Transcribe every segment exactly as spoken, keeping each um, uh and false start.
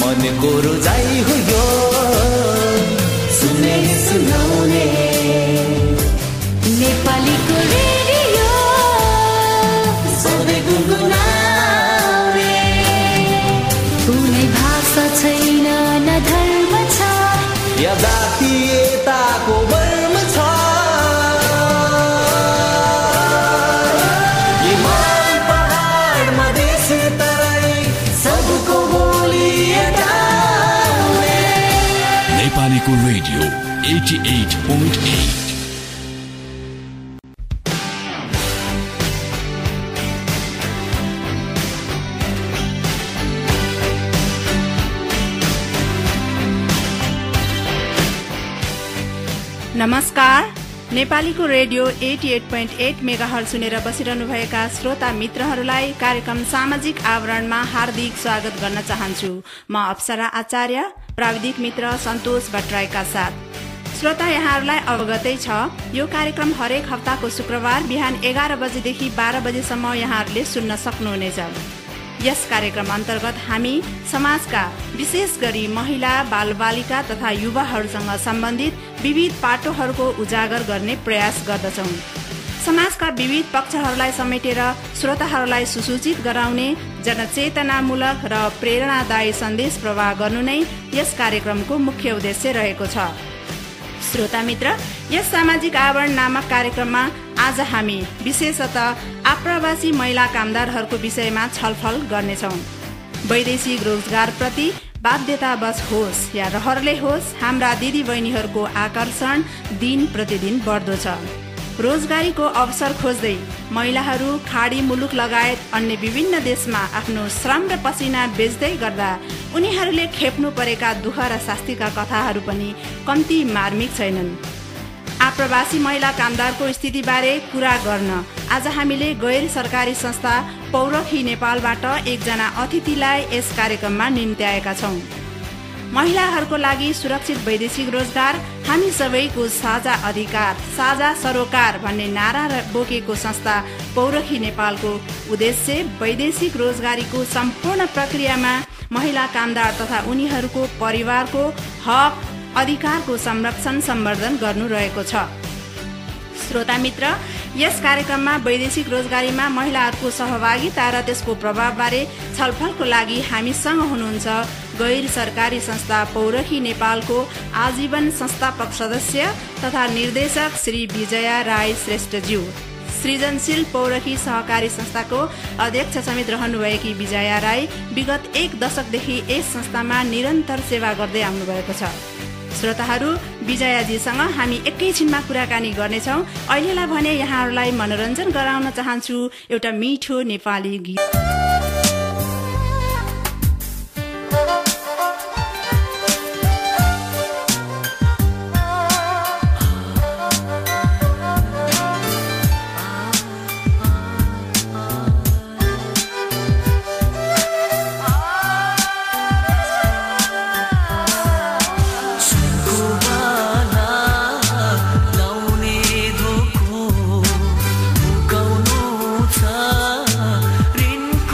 मनको रोजाइ हो यो सुने सुनाउने नेपालीको रेडियो सधैँ गुनगुनाउने। कुनै भाषा छैन न धर्म छ या जातीयताको मर्म छ। हिमाल पहाड मधेस तराई सबको बोली एकाउने। नेपालीको रेडियो अठासी पोइन्ट आठ। नमस्कार, नेपालीको रेडियो अठासी पोइन्ट आठ मेगाहर्ज सुनेर बसिरहनुभएका श्रोता मित्रहरूलाई कार्यक्रम सामाजिक आवरणमा हार्दिक स्वागत गर्न चाहन्छु। म अप्सरा आचार्य, प्राविधिक मित्र सन्तोष भट्टराईका साथ। श्रोता, यहाँहरूलाई अवगतै छ, यो कार्यक्रम हरेक हप्ताको शुक्रबार बिहान एघार बजेदेखि बाह्र बजेसम्म यहाँहरूले सुन्न सक्नुहुनेछ। यस कार्यक्रम अन्तर्गत हामी समाजका विशेष गरी महिला, बालबालिका तथा युवाहरूसँग सम्बन्धित विविध पाटोहरूको उजागर गर्ने प्रयास गर्दछौं। समाजका विविध पक्षहरूलाई समेटेर श्रोताहरूलाई सुसूचित गराउने, जनचेतनामूलक र प्रेरणादायी सन्देश प्रवाह गर्नु नै यस कार्यक्रमको मुख्य उद्देश्य रहेको छ। श्रोता मित्र, यस सामाजिक आवरण नामक कार्यक्रममा आज हामी विशेषतः आप्रवासी महिला कामदारहरूको विषयमा छलफल गर्नेछौं। वैदेशिक रोजगारप्रति बाध्यतावश होस् या रहरले होस्, हाम्रा दिदी बहिनीहरूको आकर्षण दिन प्रतिदिन बढ्दो छ। रोजगारीको अवसर खोज्दै महिलाहरू खाडी मुलुक लगायत अन्य विभिन्न देशमा आफ्नो श्रम र पसिना बेच्दै गर्दा उनीहरूले खेप्नु परेका दुःख र शास्तिका कथाहरू पनि कम्ती मार्मिक छैनन्। आप्रवासी महिला कामदारको स्थितिबारे कुरा गर्न आज हामीले गैर सरकारी संस्था पौरखी नेपालबाट एकजना अतिथिलाई यस कार्यक्रममा निम्त्याएका छौं। महिलाहरूको लागि सुरक्षित वैदेशिक रोजगार, हामी सबैको साझा अधिकार, साझा सरोकार भन्ने नारा बोकेको संस्था पौरखी नेपालको उद्देश्य वैदेशिक रोजगारीको सम्पूर्ण प्रक्रियामा महिला कामदार तथा उनीहरूको परिवारको हक अधिकारको संरक्षण सम्वर्धन गर्नु रहेको छ। श्रोता मित्र, यस कार्यक्रममा वैदेशिक रोजगारीमा महिलाहरूको सहभागिता र त्यसको प्रभावबारे छलफलको लागि हामीसँग हुनुहुन्छ गैर सरकारी संस्था पौरखी नेपालको आजीवन संस्थापक सदस्य तथा निर्देशक श्री विजया राई श्रेष्ठज्यू। सृजनशील पौरखी सहकारी संस्थाको अध्यक्ष समेत रहनुभएकी विजया राई विगत एक दशकदेखि यस संस्थामा निरन्तर सेवा गर्दै आउनुभएको छ। श्रोताहरू, विजयाजीसँग हामी एकैछिनमा कुराकानी गर्नेछौँ। अहिलेलाई भने यहाँहरूलाई मनोरञ्जन गराउन चाहन्छु एउटा मिठो नेपाली गीत। ऋण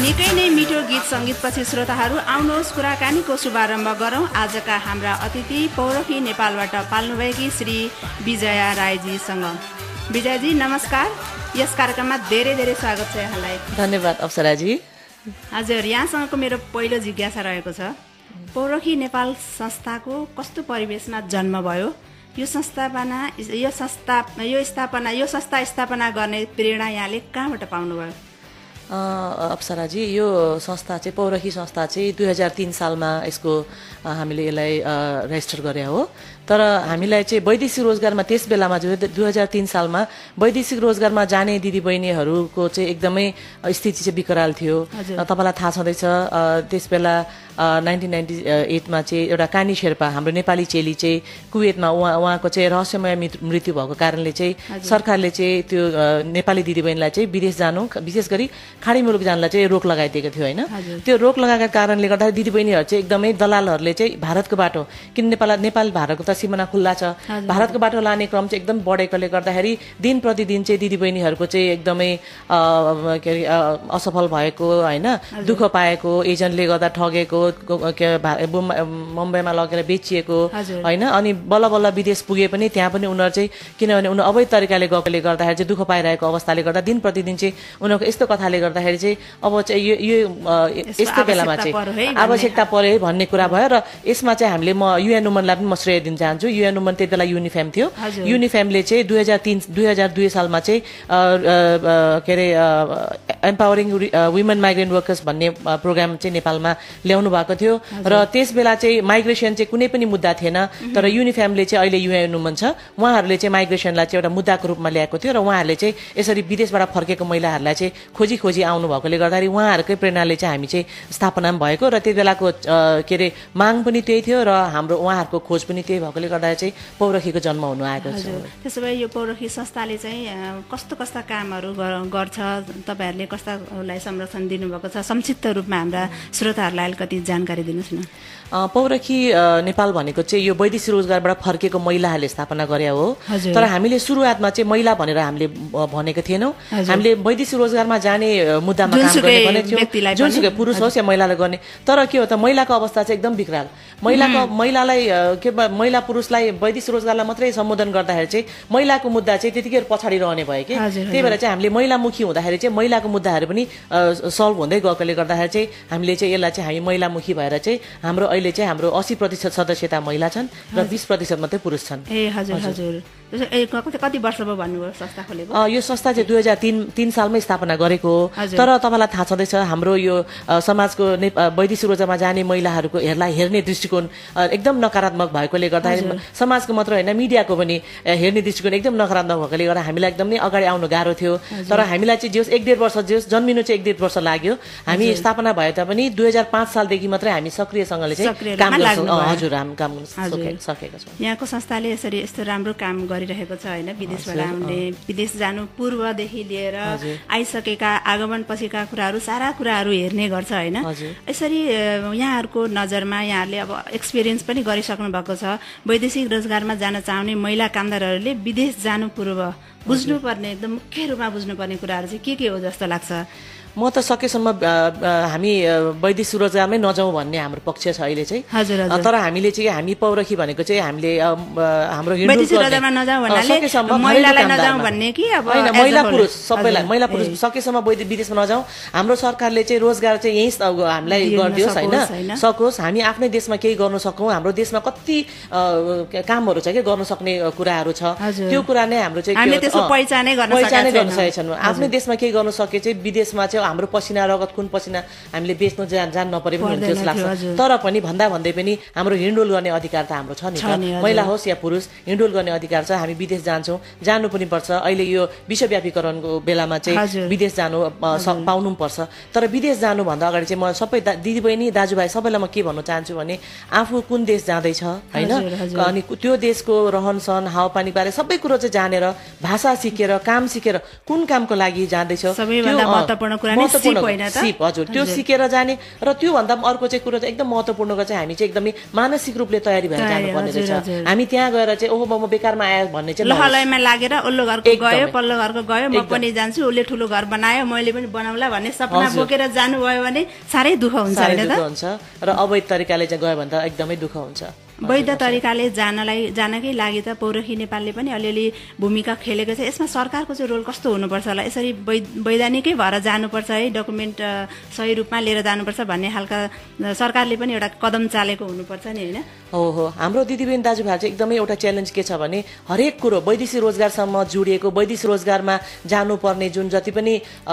निकै नै मिठो गीत सङ्गीतपछि श्रोताहरू आउनुहोस् कुराकानीको शुभारम्भ गरौँ आजका हाम्रा अतिथि पौरखी नेपालबाट पाल्नुभएकी श्री विजया राईजीसँग। विजयजी नमस्कार, यस कार्यक्रममा धेरै धेरै स्वागत छ यहाँलाई। धन्यवाद अप्सराजी। हजुर, यहाँसँगको मेरो पहिलो जिज्ञासा रहेको छ, पौरखी नेपाल संस्थाको कस्तो परिवेशमा जन्म भयो? यो संस्थापना यो संस्था यो स्थापना यो संस्था स्थापना गर्ने प्रेरणा यहाँले कहाँबाट पाउनुभयो? अप्सराजी, यो संस्था चाहिँ पौरखी संस्था चाहिँ दुई हजार तिन सालमा यसको हामीले यसलाई रेजिस्टर गरे हो। तर हामीलाई चाहिँ वैदेशिक रोजगारमा त्यस बेलामा जो दुई हजार तिन सालमा वैदेशिक रोजगारमा जाने दिदीबहिनीहरूको चाहिँ एकदमै स्थिति चाहिँ विकराल थियो। तपाईँलाई थाहा छँदैछ, त्यस बेला नाइन्टिन नाइन्टी एटमा चाहिँ एउटा कानी शेर्पा हाम्रो नेपाली चेली चाहिँ कुवेतमा उहाँ उहाँको चाहिँ रहस्यमय मृत्यु भएको कारणले चाहिँ सरकारले चाहिँ त्यो नेपाली दिदीबहिनीलाई चाहिँ विदेश जानु, विशेष गरी खाडी मुलुक जानलाई चाहिँ रोक लगाइदिएको थियो होइन। त्यो रोक लगाएको कारणले गर्दा दिदीबहिनीहरू चाहिँ एकदमै दलालहरूले चाहिँ भारतको बाटो, किन नेपाल नेपाल भारतको त सिमाना खुल्ला छ, भारतको बाटो लाने क्रम चाहिँ एकदम बढेकोले गर्दाखेरि दिन प्रतिदिन चाहिँ दिदीबहिनीहरूको चाहिँ एकदमै के अरे असफल भएको होइन, दुःख पाएको, एजेन्टले गर्दा ठगेको, मुम्बईमा लगेर बेचिएको होइन, अनि बल्ल बल्ल विदेश पुगे पनि त्यहाँ पनि उनीहरू चाहिँ किनभने उनीहरू अवैध तरिकाले गएकोले गर्दाखेरि चाहिँ दुःख पाइरहेको अवस्थाले गर्दा दिन प्रतिदिन चाहिँ उनीहरूको यस्तो कथाले गर्दाखेरि चाहिँ अब चाहिँ यो यो यस्तो बेलामा चाहिँ आवश्यकता पर्यो है भन्ने कुरा भयो। र यसमा चाहिँ हामीले म युएन वुमनलाई पनि म श्रेय दिन चाहन्छु। युएन वुमन त्यति बेला युनिफेम थियो। युनिफेमले चाहिँ दुई हजार तिन दुई हजार दुई सालमा चाहिँ के अरे एम्पावरिङ वुमेन माइग्रेन्ट वर्कर्स भन्ने प्रोग्राम चाहिँ नेपालमा ल्याउनु भएको थियो। र त्यस बेला चाहिँ माइग्रेसन चाहिँ कुनै पनि मुद्दा थिएन, तर युनिफेमले चाहिँ अहिले युएन वुमन छ, उहाँहरूले चाहिँ माइग्रेसनलाई चाहिँ एउटा मुद्दाको रूपमा ल्याएको थियो। र उहाँहरूले चाहिँ यसरी विदेशबाट फर्केको महिलाहरूलाई चाहिँ खोजी खोजी आउनु भएकोले गर्दाखेरि उहाँहरूकै प्रेरणाले चाहिँ हामी चाहिँ स्थापना पनि भएको र त्यति बेलाको के अरे माग पनि त्यही थियो र हाम्रो उहाँहरूको खोज पनि त्यही भएकोले गर्दाखेरि चाहिँ पौरखीको जन्म हुनु आएको छ। त्यसो भए यो पौरखी संस्थाले चाहिँ कस्तो कस्ता कामहरू गर्छ, तपाईँहरूले कस्तालाई संरक्षण दिनुभएको छ, संक्षिप्त रूपमा हाम्रा श्रोताहरूलाई अलिकति जानकारी दिनुहोस् न। पौरखी नेपाल भनेको चाहिँ यो वैदेशिक रोजगारबाट फर्केको महिलाहरूले स्थापना गरे हो। तर हामीले सुरुवातमा चाहिँ महिला भनेर हामीले भनेको थिएनौँ। हामीले वैदेशिक रोजगारमा जाने मुद्दामा काम गर्ने भनेको थियौँ, जुनसुकै पुरुष होस् या महिलाले गर्ने। तर के हो त, महिलाको अवस्था चाहिँ एकदम विकराल। महिलाको महिलालाई के महिला पुरुषलाई वैदेशिक रोजगारलाई मात्रै सम्बोधन गर्दाखेरि चाहिँ महिलाको मुद्दा चाहिँ त्यतिकै पछाडि रहने भयो कि, त्यही भएर चाहिँ हामीले महिलामुखी हुँदाखेरि चाहिँ महिलाको मुद्दाहरू पनि सल्भ हुँदै गएकोले गर्दाखेरि चाहिँ हामीले चाहिँ यसलाई चाहिँ हामी महिलामुखी भएर चाहिँ हाम्रो अहिले चाहिँ हाम्रो अस्सी प्रतिशत सदस्यता महिला छन् र बीस प्रतिशत मात्रै पुरुष छन्। ए हजुर हजुर। कति वर्ष भयो भन्नुभयो संस्था खोलेको? यो संस्था चाहिँ दुई हजार तीन तीन सालमै स्थापना गरेको हो। तर तपाईँलाई थाहा छँदैछ हाम्रो यो समाजको वैदेशिक रोजगारमा जाने महिलाहरूको हेरलाई हेर्ने दृष्टिकोण एकदम नकारात्मक भएकोले गर्दाखेरि समाजको मात्र होइन मिडियाको पनि हेर्ने दृष्टिकोण एकदम नकारात्मक भएकोले गर्दा हामीलाई एकदम नै अगाडि आउनु गाह्रो थियो। तर हामीलाई चाहिँ जोस् एक डेढ वर्ष जोस् जन्मिनु चाहिँ एक डेढ वर्ष लाग्यो। हामी स्थापना भए तापनि दुई हजार पाँच सालदेखि मात्रै हामी सक्रियसँगले चाहिँ काम गर्छौँ। हजुर, हामी काम गर्न सकेका छौँ। यहाँको संस्थाले यसरी यस्तो राम्रो काम गरिरहेको छ होइन, विदेशबाट आउने, विदेश जानु पूर्वदेखि लिएर आइसकेका आगमन पछिका कुराहरू सारा कुराहरू हेर्ने गर्छ होइन। यसरी यहाँहरूको नजरमा यहाँहरूले अब एक्सपिरियन्स पनि गरिसक्नु भएको छ, वैदेशिक रोजगारमा जान चाहने महिला कामदारहरूले विदेश जानु पूर्व बुझ्नुपर्ने एकदम मुख्य रूपमा बुझ्नुपर्ने कुराहरू चाहिँ के के हो जस्तो लाग्छ? म त सकेसम्म हामी वैदेशिक रोजगारमै नजाउँ भन्ने हाम्रो पक्ष छ अहिले चाहिँ। तर हामीले चाहिँ हामी पौरखी भनेको चाहिँ हामीले हाम्रो महिला पुरुष सबैलाई महिला पुरुष सकेसम्म विदेशमा नजाउँ, हाम्रो सरकारले चाहिँ रोजगार चाहिँ यहीँ हामीलाई गरिदियोस् होइन, सकोस् हामी आफ्नै देशमा केही गर्न सकौँ। हाम्रो देशमा कति कामहरू छ कि गर्न सक्ने कुराहरू छ, त्यो कुरा नै हाम्रो चाहिँ पहिचानै गर्न सकेका छैनौँ। आफ्नै देशमा केही गर्न सके चाहिँ विदेशमा चाहिँ हाम्रो पसिना रगत खुन पसिना हामीले बेच्नु जान जान नपरे पनि हुन्छ लाग्छ। तर पनि भन्दा भन्दै पनि हाम्रो हिँडडुल गर्ने अधिकार त हाम्रो छ नि त, महिला होस् या पुरुष हिँडडुल गर्ने अधिकार छ। हामी विदेश जान्छौँ, जानु पनि पर्छ। अहिले यो विश्वव्यापीकरणको बेलामा चाहिँ विदेश जानु पाउनु पनि पर्छ। तर विदेश जानुभन्दा अगाडि चाहिँ म सबै दिदीबहिनी दाजुभाइ सबैलाई म के भन्न चाहन्छु भने आफू कुन देश जाँदैछ होइन, अनि त्यो देशको रहन सहन हावापानी बारे सबै कुरो चाहिँ जानेर भाषा सिकेर काम सिकेर कुन कामको लागि जाँदैछ, सबैभन्दा महत्त्वपूर्ण कुरा नै सिप होइन त सिप हजुर त्यो सिकेर जाने र त्यो भन्दा अर्को चाहिँ कुरो चाहिँ एकदम महत्त्वपूर्णको चाहिँ हामी चाहिँ एकदमै मानसिक रूपले तयारी भएर जानुपर्ने रहेछ हामी त्यहाँ गएर चाहिँ ओहो म बेकारमा आए भन्ने चाहिँ लहलयमा लागेर ओल्लो घरको गयो पल्लो घरको गयो म पनि जान्छु उसले ठुलो घर बनायो मैले पनि बनाउला भन्ने सपना बोकेर जानुभयो भने साह्रै दुःख हुन्छ हैन त हुन्छ र अवैध तरिकाले चाहिँ गयो भने त एकदमै दुःख हुन्छ वैध तरिकाले जानलाई जानकै लागि त पौरखी नेपालले पनि अलिअलि भूमिका खेलेको छ यसमा सरकारको चाहिँ रोल कस्तो हुनुपर्छ होला यसरी वैधानिकै भएर जानुपर्छ है डकुमेन्ट सही रूपमा लिएर जानुपर्छ भन्ने खालका सरकारले पनि एउटा कदम चालेको हुनुपर्छ नि हैन हो हो हाम्रो दिदीबहिनी दाजुभाइ चाहिँ एकदमै एउटा च्यालेन्ज के छ भने हरेक कुरो वैदेशिक रोजगारसम्म जोडिएको वैदेशिक रोजगारमा जानुपर्ने जुन जति पनि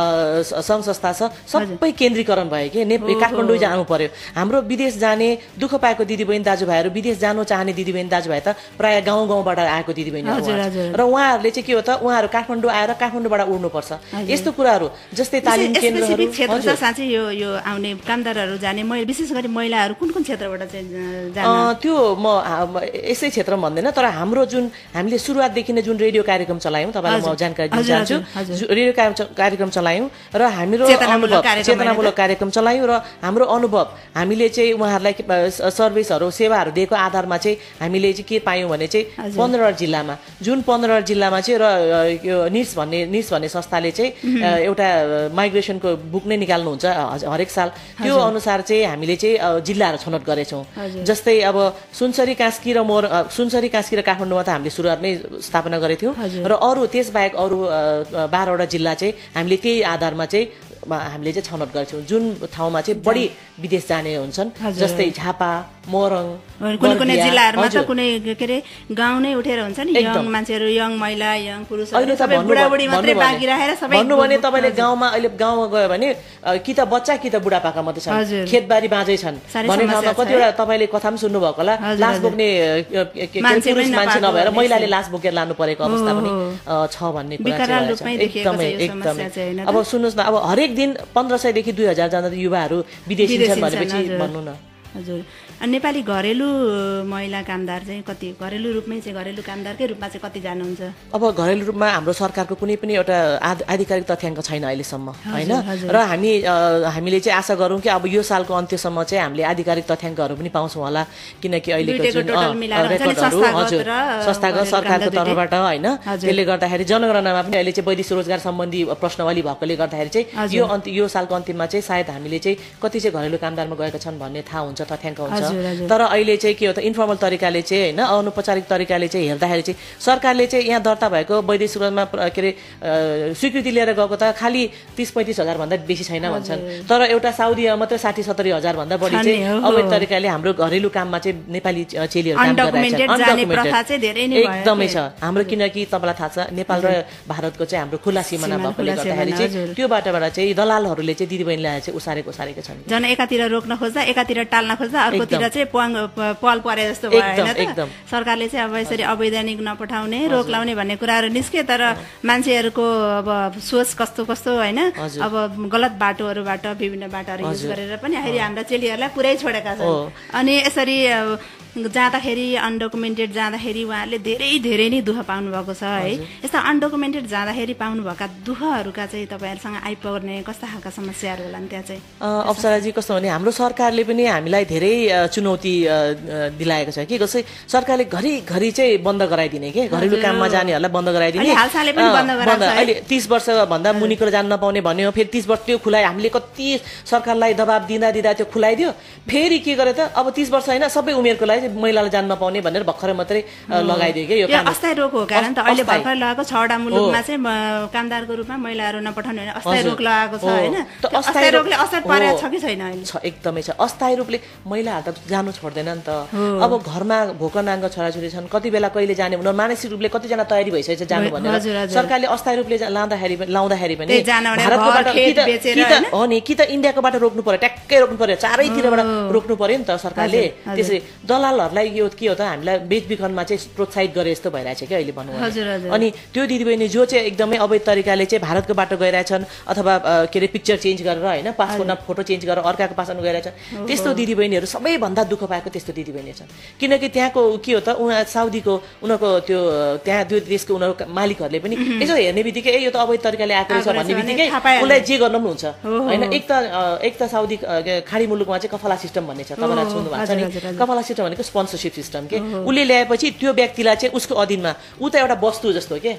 सङ्घ संस्था छ सबै केन्द्रीकरण भयो कि नेपाल काठमाडौँ जानु पर्यो हाम्रो विदेश जाने दुःख पाएको दिदीबहिनी दाजुभाइहरू विदेश जानु चाहने दिदीबहिनी दाजुभाइ त प्राय गाउँ गाउँबाट आएको दिदीबहिनी र उहाँहरूले चाहिँ के हो त उहाँहरू काठमाडौँ आएर काठमाडौँबाट उड्नुपर्छ यस्तो कुराहरू जस्तै तालिम केन्द्रहरू क्षेत्र छ साँच्चै यो यो आउने कामदारहरू जाने विशेष गरी महिलाहरू कुन कुन क्षेत्रबाट चाहिँ जाने त्यो म यसै क्षेत्रमा भन्दैन तर हाम्रो जुन हामीले सुरुवातदेखि नै जुन रेडियो कार्यक्रम चलायौँ तपाईँलाई म जानकारी दिन चाहन्छु रेडियो कार्यक्रम चलायौँ र हाम्रो अनुभव चेतनामूलक कार्यक्रम चलायौँ र हाम्रो अनुभव हामीले चाहिँ उहाँहरूलाई सर्भिसहरू सेवाहरू दिएको आधारमा चाहिँ हामीले चाहिँ के पायौँ भने चाहिँ पन्ध्र जिल्लामा जुन पन्ध्र जिल्लामा चाहिँ र यो निट्स भन्ने निट्स भन्ने संस्थाले चाहिँ एउटा माइग्रेसनको बुक नै निकाल्नुहुन्छ हरेक साल त्यो अनुसार चाहिँ हामीले चाहिँ जिल्लाहरू छनौट गरेछौँ जस्तै अब सुनसरी कास्की र मोर सुनसरी कास्की र काठमाडौँमा त हामीले सुरुवातमै स्थापना गरेको थियौँ र अरू त्यसबाहेक अरू बाह्रवटा जिल्ला चाहिँ हामीले त्यही आधारमा चाहिँ हामीले चाहिँ छनौट गर्छौँ जुन ठाउँमा चाहिँ बढी विदेश जाने हुन्छन् जस्तै झापा मोरङ कुनै कुनै जिल्लाहरूमा त कुनै के अरे गाउँ नै उठेर हुन्छ नि यङ मान्छेहरू यङ महिला यङ पुरुषहरू सबै बुढाबुढी मात्रै बाँकी राखेर सबै भन्नु भने तपाईँले गाउँमा अहिले गाउँमा गयो भने कि त बच्चा कि त बुढापाका मात्रै छन् खेतबारी बाँझै छन् भन्ने ठाउँमा कतिवटा तपाईँले कथा पनि सुन्नुभएको होला लास बोक्ने पुरुष मान्छे नभएर महिलाले लास बोकेर लानु परेको अवस्था पनि छ भन्ने कुरा एकदमै एकदमै अब सुन्नुहोस् न अब हरेक दिन पन्ध्र सयदेखि दुई हजार जना युवाहरू विदेशी छन् भनेपछि भन्नु न हजुर नेपाली घरेलु महिला कामदार चाहिँ कति घरेलु रूपमै चाहिँ घरेलु कामदारकै रूपमा चाहिँ कति जानुहुन्छ अब घरेलु रूपमा हाम्रो सरकारको कुनै पनि एउटा आधिकारिक तथ्याङ्क छैन अहिलेसम्म होइन र हामी हामीले चाहिँ आशा गरौँ कि अब यो सालको अन्त्यसम्म चाहिँ हामीले आधिकारिक तथ्याङ्कहरू पनि पाउँछौँ होला किनकि अहिलेको जुन रेकर्डहरू हजुर संस्थागत सरकारको तर्फबाट होइन त्यसले गर्दाखेरि जनगणनामा पनि अहिले चाहिँ वैदेशिक रोजगार सम्बन्धी प्रश्नावली भएकोले गर्दाखेरि चाहिँ यो अन्त्य यो सालको अन्त्यमा चाहिँ सायद हामीले चाहिँ कति चाहिँ घरेलु कामदारमा गएका छन् भन्ने थाहा हुन्छ तथ्याङ्क हुन्छ तर अहिले चाहिँ के हो त इन्फर्मल तरिकाले चाहिँ होइन अनौपचारिक तरिकाले चाहिँ हेर्दाखेरि चाहिँ सरकारले चाहिँ यहाँ दर्ता भएको वैदेशिक रोजगारमा के अरे स्वीकृति लिएर गएको त खालि तीस पैँतिस हजार भन्दा बेसी छैन भन्छन् तर एउटा साउदीमा मात्रै साठी सत्तरी हजार भन्दा बढी चाहिँ अवैध तरिकाले हाम्रो घरेलु काममा चाहिँ नेपाली चेलीहरू काम गरिरहेछन् एकदमै छ हाम्रो किनकि तपाईँलाई थाहा छ नेपाल र भारतको चाहिँ हाम्रो खुला सिमाना भएकोले गर्दाखेरि चाहिँ त्यो बाटोबाट चाहिँ दलालहरूले चाहिँ दिदीबहिनीलाई चाहिँ उसारेको उसारेको छन् जन एकातिर रोक्न खोज्दा एकातिर टाल्न खोज्दा अर्कोतिर चाहिँ पल परे जस्तो भयो हैन त सरकारले चाहिँ अब यसरी अवैधानिक नपठाउने रोक लाउने भन्ने कुराहरू निस्के तर मान्छेहरूको अब सोच कस्तो कस्तो हैन अब गलत बाटोहरूबाट विभिन्न बाटाहरू युज गरेर पनि अहिले हाम्रा चेलीहरूलाई पुरै छोडेका छन् अनि यसरी जाँदाखेरि अनडकुमेन्टेड जाँदाखेरि उहाँहरूले धेरै धेरै नै दुःख पाउनु भएको छ है यस्ता अनडकुमेन्टेड जाँदाखेरि पाउनुभएका दुःखहरूका चाहिँ तपाईँहरूसँग आइपर्ने कस्ता खालका समस्याहरू होला नि त्यहाँ चाहिँ अप्सराजी कस्तो भने हाम्रो सरकारले पनि हामीलाई धेरै चुनौती दिलाएको छ कि जस्तै सरकारले घरिघरि चाहिँ बन्द गराइदिने के घरेलु काममा जानेहरूलाई बन्द गराइदिने अहिले तीस वर्षभन्दा मुनिको जान नपाउने भन्यो फेरि तीस वर्ष त्यो खुलाइ हामीले कति सरकारलाई दबाब दिँदा दिँदा त्यो खुलाइदियो फेरि के गर्यो त अब तीस वर्ष होइन सबै उमेरको लागि महिलालाई जान नपाउने भनेर भर्खरै मात्रै लगाइदियो कि यो काम अस्थायी रोग हो कारण त अहिले भर्खर लगाएको छवटा मुलुकमा चाहिँ कामदारको रूपमा महिलाहरू नपठाउने भने अस्थायी रोग लगाएको छ हैन अस्थायी रोगले असर पारेको छ कि छैन अहिले छ एकदमै छ अस्थायी रूपले महिलाहरू त जानु छोड्दैन नि त अब घरमा भोक नाङ्ग छोराछोरी छन् कति बेला कहिले जाने उनीहरू मानसिक रूपले कतिजना तयारी भइसकेछ जानु भनेर सरकारले अस्थायी रूपले लाँदाखेरि लाउँदाखेरि पनि भारतकोबाट हो नि कि त इन्डियाकोबाट रोक्नु पर्यो ट्याक्कै रोक्नु पर्यो चारैतिरबाट रोक्नु पर्यो नि त सरकारले त्यसरी दलाल नेपालहरूलाई यो के हो त हामीलाई बेचबिखनमा चाहिँ प्रोत्साहित गरे जस्तो भइरहेछ क्या अहिले भनौँ अनि त्यो दिदीबहिनी जो चाहिँ एकदमै अवैध तरिकाले चाहिँ भारतको बाटो गइरहेछन् अथवा के अरे पिक्चर चेन्ज गरेर होइन पासपोर्टमा फोटो चेन्ज गरेर अर्काको पासमा गइरहेछन् त्यस्तो दिदीबहिनीहरू सबैभन्दा दुःख पाएको त्यस्तो दिदीबहिनी छन् किनकि त्यहाँको के हो त उनीहरू साउदीको उनीहरूको त्यो त्यहाँ त्यो देशको उनीहरूको मालिकहरूले पनि यसो हेर्ने बित्तिकै ए यो त अवैध तरिकाले आएको रहेछ भन्ने बित्तिकै उसलाई जे गर्न पनि हुन्छ होइन एक त एक त साउदी खाडी मुलुकमा चाहिँ कफला सिस्टम भन्ने छ तपाईँलाई सुन्नु भएको छ नि कफला सिस्टम भनेको स्पोन्सरसिप सिस्टम के उसले ल्याएपछि त्यो व्यक्तिलाई चाहिँ उसको अधीनमा ऊ त एउटा वस्तु जस्तो के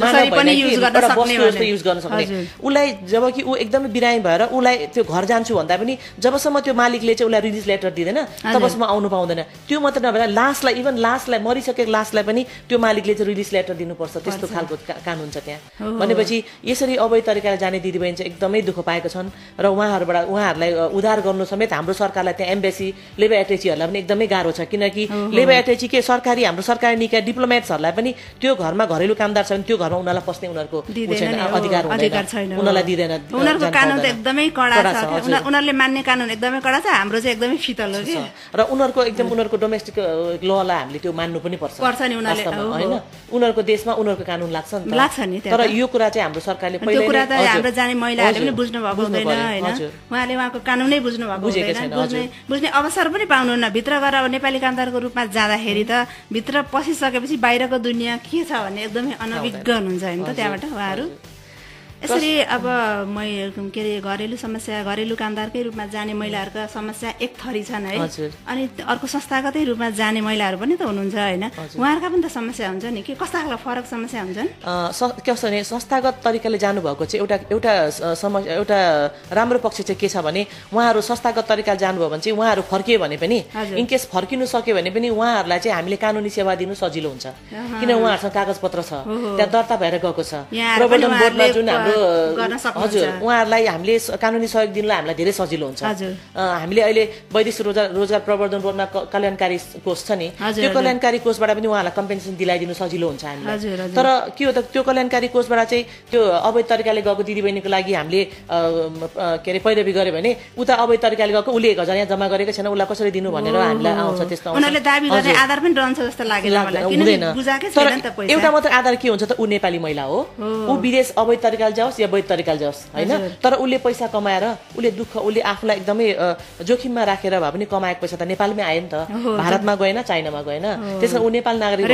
एउटा वस्तु जस्तो युज गर्न सक्ने उसलाई जब कि ऊ एकदमै बिरामी भएर उसलाई त्यो घर जान्छु भन्दा पनि जबसम्म त्यो मालिकले चाहिँ उसलाई रिलिज लेटर दिँदैन तबसम्म आउनु पाउँदैन त्यो मात्र नभएर लासलाई इभन लासलाई मरिसकेको लासलाई पनि त्यो मालिकले चाहिँ रिलिज लेटर दिनुपर्छ त्यस्तो खालको कानुन छ त्यहाँ भनेपछि यसरी अवैध तरिकाले जाने दिदीबहिनी चाहिँ एकदमै दुःख पाएका छन् र उहाँहरूबाट उहाँहरूलाई उद्धार गर्नु समेत हाम्रो सरकारलाई त्यहाँ एम्बेसी लेबर एट्रेचीहरूलाई पनि एकदमै गाह्रो छ किनकि लेबर एट्रेची के सरकारी हाम्रो सरकारी निकाय डिप्लोमेट्सहरूलाई पनि त्यो घरमा घरेलु कामदार छ भने त्यो घरमा उनीहरूलाई पस्ने उनीहरूको अधिकार हुँदैन उनीहरूलाई दिँदैन उनीहरूको कानुन त एकदमै कडा छ उनीहरूले मान्ने कानुन एकदमै कडा छ हाम्रो चाहिँ एकदमै शीतल हो कि र उनीहरूको एकदम उनीहरूको डोमेस्टिक ललाई हामीले त्यो मान्नु पनि पर्छ पर्छ नि उनीहरूले हैन उनीहरूको देशमा उनीहरूको कानुन लाग्छ नि त लाग्छ नि तर यो कुरा चाहिँ हाम्रो सरकारले पहिले त्यो कुरा त हाम्रो जाने महिलाहरूले पनि बुझ्नु भएको हुँदैन हैन उहाँले उहाँको कानुनै बुझ्नु भएको हुँदैन बुझ्ने बुझ्ने अवसर पनि पाउनुहुन्न भित्र गएर अब नेपाली कामदारको रूपमा जाँदाखेरि त भित्र पसिसकेपछि बाहिरको दुनियाँ के छ भन्ने एकदमै अनभिज्ञ हुनुहुन्छ हैन त त्यहाँबाट उहाँहरू यसरी अब म के अरे घरेलु समस्या घरेलु कामदारकै रूपमा जाने महिलाहरूका समस्या एक थरी छन् है अनि अर्को संस्थागतै रूपमा जाने महिलाहरू पनि त हुनुहुन्छ होइन उहाँहरूका पनि त समस्या हुन्छ नि के कस्ता खालको फरक समस्या हुन्छन् कस्तो भने संस्थागत तरिकाले जानुभएको चाहिँ एउटा एउटा समस्या एउटा राम्रो पक्ष चाहिँ के छ भने उहाँहरू संस्थागत तरिकाले जानुभयो भने चाहिँ उहाँहरू फर्कियो भने पनि इनकेस फर्किनु सक्यो भने पनि उहाँहरूलाई चाहिँ हामीले कानुनी सेवा दिनु सजिलो हुन्छ किन उहाँहरूसँग कागजपत्र छ त्यहाँ दर्ता भएर गएको छ प्रवर्तन बोर्डमा जुन हाम्रो हजुर उहाँहरूलाई हामीले कानुनी सहयोग दिनलाई हामीलाई धेरै सजिलो हुन्छ हामीले अहिले वैदेशिक रोजगार रोजगार प्रवर्धन बोर्डमा कल्याणकारी कोष छ नि त्यो कल्याणकारी कोषबाट पनि उहाँहरूलाई कम्पेन्सेसन दिलाइदिनु सजिलो हुन्छ हामीलाई तर के हो त त्यो कल्याणकारी कोषबाट चाहिँ त्यो अवैध तरिकाले गएको दिदीबहिनीको लागि हामीले के अरे पैरवी गर्यो भने उता अवैध तरिकाले गएको उसले एक हजार यहाँ जम्मा गरेको छैन उसलाई कसरी दिनु भनेर हामीलाई आउँछ त्यस्तो उनीहरूले दाबी गर्ने आधार पनि रहन्छ जस्तो लागेन मलाई किन बुझाकै छैन नि त पैसा एउटा मात्र आधार के हुन्छ त ऊ नेपाली महिला हो ऊ विदेश अवैध तरिकाले जाओस् या वैध तरिकाले जाओस् हैन तर उसले पैसा कमाएर उसले दुःख उसले आफूलाई एकदमै जोखिममा राखेर भए पनि कमाएको पैसा त नेपालमै आयो नि त भारतमा गएन चाइनामा गएन त्यसमा ऊ नेपाल नागरिक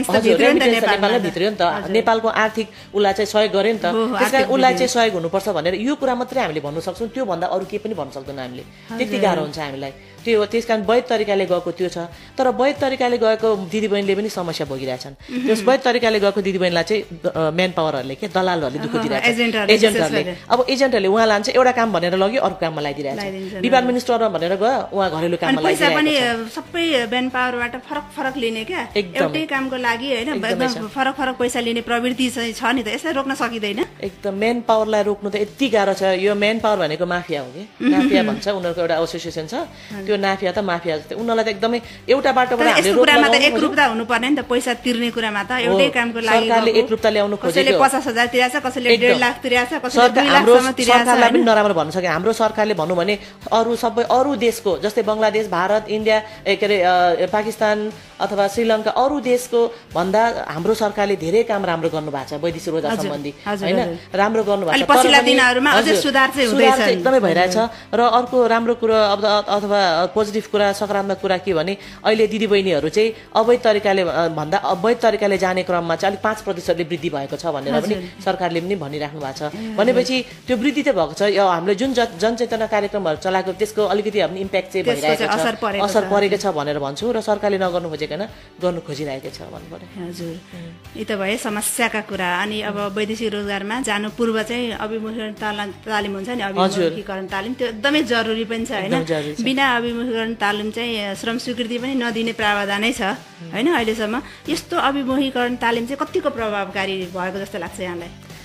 नेपालमै भित्रियो नि त नेपालको आर्थिक उसलाई चाहिँ सहयोग गर्यो नि त त्यसकारण उसलाई चाहिँ सहयोग हुनुपर्छ भनेर यो कुरा मात्रै हामीले भन्नु सक्छौँ त्यो भन्दा अरू केही पनि भन्न सक्दैन हामीले त्यति गाह्रो हुन्छ हामीलाई त्यो हो त्यसकारण वैध तरिकाले गएको त्यो छ तर वैध तरिकाले गएको दिदीबहिनीले पनि समस्या भोगिरहेछन् त्यस वैध तरिकाले गएको दिदीबहिनीलाई चाहिँ मेन पावरहरूले के दलालहरूले दुःख दिइरहेछ एजेन्टहरूले अब एजेन्टहरूले उहाँ लान्छ एउटा काम भनेर लग्यो अर्को काममा लगाइदिरहेछ डिपार्टमेन्ट मिनिस्टरमा भनेर गयो उहाँ घरेलु काममा पैसा पनि सबै मेन पावरबाट फरक फरक लिने क्या एउटै कामको लागि हैन फरक फरक पैसा लिने प्रवृत्ति चाहिँ छ नि त यसलाई रोक्न सकिदैन एकदम मेन पावरलाई रोक्नु त यति गाह्रो छ यो मेन पावर भनेको माफिया हो कि माफिया भन्छ उनीहरूको एउटा एसोसिएसन छ त्यो नाफिया त माफिया जस्तै उनीहरूलाई त एकदमै एउटा बाटोबाट हामीले रोक्न कुरामा त एकरूपता हुनु पर्ने नि त पैसा तिर्ने कुरामा त एउटै कामको लागि सरकारले एकरूपता ल्याउनु खोजेको कसैले पचास हजार तिरेछ कसैले डेढ लाख तिरेछ कसैले दुई लाख सम्म तिरेछ सरकारलाई पनि नराम्रो भन्न सके हाम्रो सरकारले भन्नु भने अरू सबै अरू देशको जस्तै बङ्गलादेश भारत इन्डिया के अरे पाकिस्तान अथवा श्रीलङ्का अरू देशको भन्दा हाम्रो सरकारले धेरै काम राम्रो गर्नु भएको छ वैदेशिक रोजगार सम्बन्धी हैन राम्रो गर्नु भएको छ पछिल्ला दिनहरुमा अझै सुधार चाहिँ हुँदैछ एकदमै भइरहेछ र अर्को राम्रो कुरा अथवा पोजिटिभ कुरा सकारात्मक कुरा के भने अहिले दिदीबहिनीहरू चाहिँ अवैध तरिकाले भन्दा अवैध तरिकाले जाने क्रममा चाहिँ अलिक पाँच प्रतिशतले वृद्धि भएको छ भनेर पनि सरकारले पनि भनिराख्नु भएको छ भनेपछि त्यो वृद्धि त भएको छ हामीले जुन जनचेतना कार्यक्रमहरू चलाएको त्यसको अलिकति हाम्रो इम्प्याक्ट चाहिँ भइरहेको छ असर परेको छ भनेर भन्छु र सरकारले नगर्नु खोजेको गर्नु खोजिरहेको छ भन्नु पर्यो हजुर यी त भए समस्याका कुरा अनि अब वैदेशिक रोजगारमा जानु पूर्व चाहिँ अभिमुखीकरण तालिम हुन्छ नि अभिमुखीकरण तालिम त्यो एकदमै जरुरी पनि छ हैन बिना अभिमुखीकरण तालिम चाहिँ श्रम स्वीकृति पनि नदिने प्रावधानै छ हैन अहिलेसम्म यस्तो अभिमुखीकरण तालिम चाहिँ कतिको प्रभावकारी भएको जस्तो लाग्छ यहाँलाई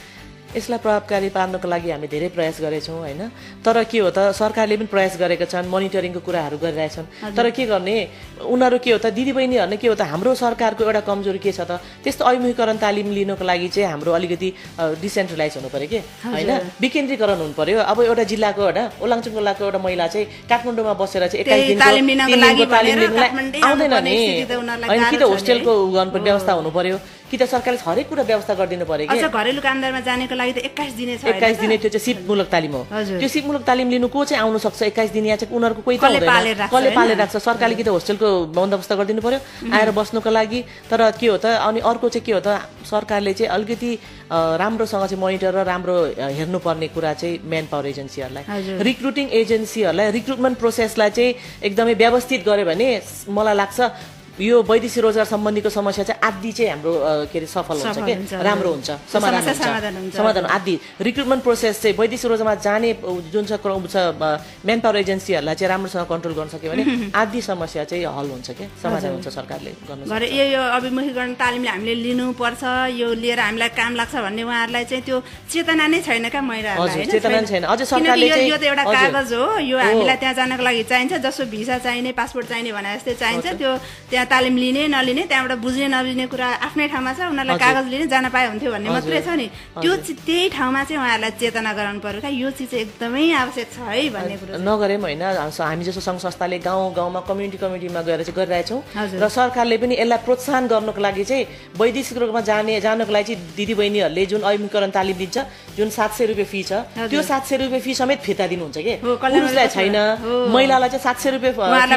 यसलाई प्रभावकारी पार्नको लागि हामी धेरै प्रयास गरेछौँ होइन। तर के हो त सरकारले पनि प्रयास गरेका छन्, मोनिटरिङको कुराहरू गरिरहेछन्। तर के गर्ने उनीहरू के हो त दिदीबहिनीहरूले के हो त हाम्रो सरकारको एउटा कमजोरी के छ त त्यस्तो अभिमुखीकरण तालिम लिनको लागि चाहिँ हाम्रो अलिकति डिसेन्ट्रलाइज हुनु पर्यो कि होइन, विकेन्द्रीकरण हुनु पर्यो। अब एउटा जिल्लाको होइन ओलाङचुङ जिल्लाको एउटा महिला चाहिँ काठमाडौँमा बसेर चाहिँ एक्काइस दिनको तालिम लिनलाई आउँदैन नि होइन। कि त होस्टेलको गर्नु व्यवस्था हुनु पर्यो कि त सरकारले हरेक कुरा व्यवस्था गरिदिनु पर्यो कि। घरेलु कामदारमा जानेको लागि त एक्काइस दिने छ, एक्काइस दिने त्यो चाहिँ सिपमूलक तालिम हो। त्यो सिपमूलक तालिम लिनु को चाहिँ आउनु सक्छ एक्काइस दिन, यहाँ चाहिँ उनीहरूको कोही त हुँदैन, कसले पालेर राख्छ। सरकारले कि त होस्टेलको बन्दोबस्त गरिदिनु पर्यो आएर बस्नुको लागि। तर के हो त अनि अर्को चाहिँ के हो त सरकारले चाहिँ अलिकति राम्रोसँग चाहिँ मोनिटर र राम्रो हेर्नुपर्ने कुरा चाहिँ म्यान पावर एजेन्सीहरूलाई, रिक्रुटिङ एजेन्सीहरूलाई रिक्रुटमेन्ट प्रोसेसलाई चाहिँ एकदमै व्यवस्थित गर्यो भने मलाई लाग्छ यो वैदेशिक रोजगार सम्बन्धीको समस्या चाहिँ आदि चाहिँ हाम्रो के अरे सफल हुन्छ के राम्रो हुन्छ, समाधान हुन्छ समाधान आदि। रिक्रुटमेन्ट प्रोसेस चाहिँ वैदेशिक रोजगारमा जाने जुन छ म्यान पावर एजेन्सीहरूलाई चाहिँ राम्रोसँग कन्ट्रोल गर्न सक्यो भने आदि समस्या चाहिँ हल हुन्छ के समाधान हुन्छ सरकारले गर्नु। यो यो अभिमुखीकरण तालिमले हामीले लिनुपर्छ, यो लिएर हामीलाई काम लाग्छ भन्ने उहाँहरूलाई चाहिँ त्यो चेतना नै छैन क्या महिलाहरूलाई। चेतना छैन अझै सरकारले चाहिँ यो त एउटा कागज हो, यो हामीलाई त्यहाँ जानको लागि चाहिन्छ, जसो भिसा चाहिने पासपोर्ट चाहिने भने जस्तै चाहिन्छ। त्यो त्यहाँ तालिम लिने नलिने त्यहाँबाट बुझ्ने नबुझ्ने कुरा आफ्नै ठाउँमा छ, उनीहरूलाई कागज लिने जान पाए हुन्थ्यो भन्ने मात्रै छ नि। त्यो त्यही ठाउँमा चाहिँ उहाँहरूलाई चेतना गराउनु पर्यो क्या यो चिज एकदमै आवश्यक छ है भन्ने कुरा नगर्यौँ होइन। हामी जस्तो सङ्घ संस्थाले गाउँ गाउँमा कम्युनिटी कमिटीमा गएर चाहिँ गरिरहेछौँ र सरकारले पनि यसलाई प्रोत्साहन गर्नको लागि चाहिँ वैदेशिक रोगमा जाने जानको लागि चाहिँ दिदीबहिनीहरूले जुन अभिमुखीकरण तालिम दिन्छ जुन सात सय रुपियाँ फी छ त्यो सात सय रुपियाँ फी समेत फिर्ता दिनुहुन्छ कि पुरुषलाई छैन, महिलालाई चाहिँ सात सय रुपियाँ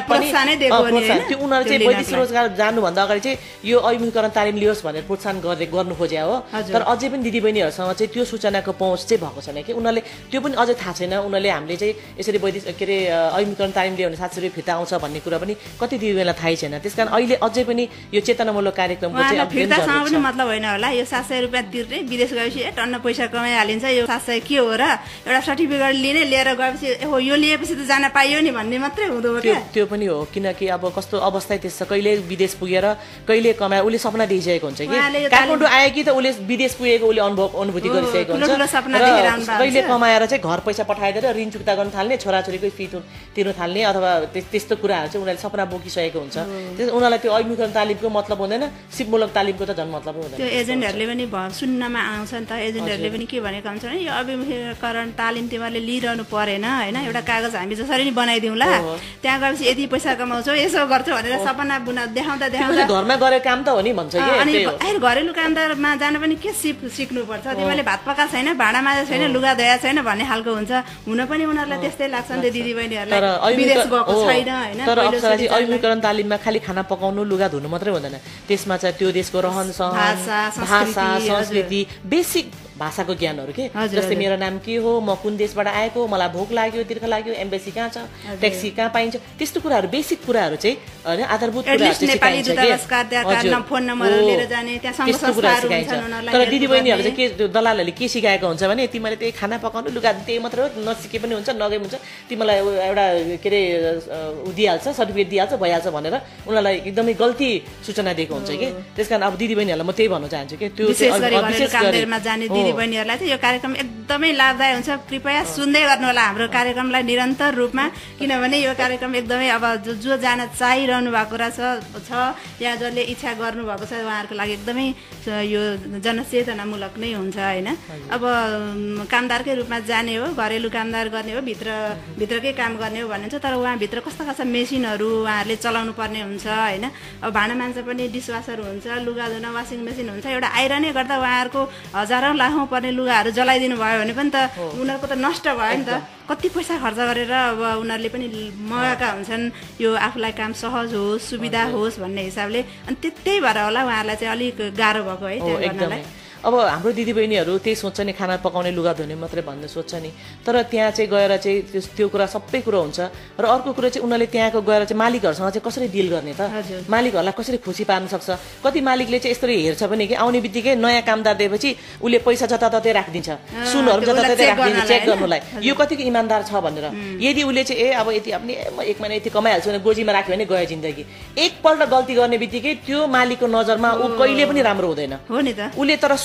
त्यो उनीहरू चाहिँ वैदेशिक रोजगार जानुभन्दा अगाडि चाहिँ यो अभिमुखीकरण तालिम लियोस् भनेर प्रोत्साहन गर्ने गर्नु खोज्या हो। तर अझै पनि दिदीबहिनीहरूसँग चाहिँ त्यो सूचनाको पहुँच चाहिँ भएको छैन कि उनीहरूले त्यो पनि अझै थाहा छैन। उनीहरूले हामीले चाहिँ यसरी वैदेशिक के अरे अभिमुखीकरण तालिम लियो भने सात सय रुपियाँ फिर्ता आउँछ भन्ने कुरा पनि कति दिदीबहिनीलाई थाहै छैन। त्यस कारण अहिले अझै पनि यो चेतनामूलक कार्यक्रमको चाहिँ फिर्तासँग पनि मतलब होइन होला। यो सात सय रुपियाँ तिर्ने विदेश गएपछि टन्न पैसा कमाइहालिन्छ, यो सात सय के हो र एउटा सर्टिफिकेट लिने लिएर गएपछि हो यो लिएपछि त जान पाइयो नि भन्ने मात्रै हुँदो त्यो त्यो पनि हो। किनकि अब कस्तो अवस्था त्यस्तो कहिले विदेश पुगेर कहिले कमाए उसले सपना देखिसकेको हुन्छ कि काठमाडौँ आयो कि त उसले विदेश पुगेको उसले अनुभव अनुभूति गरिसकेको हुन्छ र कहिले कमाएर चाहिँ घर पैसा पठाइदिएर ऋण चुक्ता गर्न थाल्ने, छोराछोरीकै फी तिर्न थाल्ने अथवा त्यस्तो कुराहरू चाहिँ उनीहरूले सपना बोकिसकेको हुन्छ। त्यस उनीहरूलाई त्यो अभिमुखीकरण तालिमको मतलब हुँदैन, सिपमूलक तालिमको त झन् मतलब हुँदैन। त्यो एजेन्टहरूले पनि सुन्नमा आउँछ नि त, एजेन्टहरूले पनि के भनेको हुन्छ भने यो अभिमुखीकरण तालिम तिमीहरूले लिइरहनु परेन होइन, एउटा कागज हामी जसरी नै बनाइदिउँला त्यहाँ गएपछि यति पैसा कमाउँछौ यसो गर्छौ भनेर सपना बुना देखाउँदा देखाउँदा घरमा गरे काम त हो नि भन्छ कि। अनि घरेलु कामदारमा जान पनि के सिप सिक्नुपर्छ, तिमीले भात पका छैन, भाँडा माझा छैन, लुगा धोया छैन भन्ने खालको हुन्छ। हुन पनि उनीहरूलाई त्यस्तै लाग्छ नि त दिदीबहिनीहरूलाई विदेश गएको छैन होइन। तर अप्सराजी अभिमुखीकरण तालिममा खालि खाना पकाउनु लुगा धुनु मात्रै हुँदैन, त्यसमा चाहिँ त्यो देशको रहन सहन भाषा संस्कृति बेसिक भाषाको ज्ञानहरू के जस्तै मेरो नाम के हो, म कुन देशबाट आएको, मलाई भोक लाग्यो, तिर्खा लाग्यो, एम्बेसी कहाँ छ, ट्याक्सी कहाँ पाइन्छ, त्यस्तो कुराहरू बेसिक कुराहरू चाहिँ होइन आधारभूत कुराहरू चाहिँ सिकाइन्छ कि। तर दिदीबहिनीहरू चाहिँ के दलालहरूले के सिकाएको हुन्छ भने तिमीले त्यही खाना पकाउनु लुगा त्यही मात्रै हो, नसिके पनि हुन्छ नगए हुन्छ, तिमीलाई एउटा के अरे दिइहाल्छ सर्टिफिकेट दिइहाल्छ भइहाल्छ भनेर उनीहरूलाई एकदमै गल्ती सूचना दिएको हुन्छ कि। त्यस कारण अब दिदीबहिनीहरूलाई म त्यही भन्न चाहन्छु कि त्यो दिदीबहिनीहरूलाई चाहिँ यो कार्यक्रम एकदमै लाभदायक हुन्छ। कृपया सुन्दै गर्नु होला हाम्रो कार्यक्रमलाई निरन्तर रूपमा, किनभने यो कार्यक्रम एकदमै अब जो जो जान चाहिरहनु भएको रहेछ छ या जसले इच्छा गर्नुभएको छ उहाँहरूको लागि एकदमै यो जनचेतनामूलक नै हुन्छ होइन। अब कामदारकै रूपमा जाने हो, घरेलु कामदार गर्ने हो, भित्र भित्रकै काम गर्ने हो भन्नुहुन्छ, तर उहाँभित्र कस्ता कस्ता मेसिनहरू उहाँहरूले चलाउनु पर्ने हुन्छ होइन। अब भाँडा मान्छे पनि डिसवासर हुन्छ, लुगा धुन वासिङ मेसिन हुन्छ, एउटा आइरनै गर्दा उहाँहरूको हजारौँ लाखौँ पर्ने लुगाहरू जलाइदिनु भयो भने पनि त उनीहरूको त नष्ट भयो नि त। कति पैसा खर्च गरेर अब उनीहरूले पनि मगाएका हुन्छन् यो आफूलाई काम सहज होस् सुविधा होस् भन्ने हिसाबले, अनि त्यही भएर होला उहाँहरूलाई चाहिँ अलिक गाह्रो भएको है त्यो गर्नलाई। अब हाम्रो दिदीबहिनीहरू त्यही सोच्छ नि खाना पकाउने लुगा धुने मात्रै भन्ने सोच्छ नि, तर त्यहाँ चाहिँ गएर चाहिँ त्यो कुरा सबै कुरो हुन्छ। र अर्को कुरो चाहिँ उनीहरूले त्यहाँको गएर चाहिँ मालिकहरूसँग चाहिँ कसरी डिल गर्ने त, मालिकहरूलाई कसरी खुसी पार्न सक्छ। कति मालिकले चाहिँ यस्तै हेर्छ भने कि आउने बित्तिकै नयाँ कामदार दिएपछि उसले पैसा जताततै राखिदिन्छ, सुनहरू जताततै राखिदिन्छ चेक गर्नुलाई, यो कतिको इमान्दार छ भनेर। यदि उसले चाहिँ ए अब यति आफ्नो एक महिना यति कमाइहाल्छु भने गोजीमा राख्यो भने गयो जिन्दगी। एकपल्ट गल्ती गर्ने बित्तिकै त्यो मालिकको नजरमा ऊ कहिले पनि राम्रो हुँदैन। उसले तर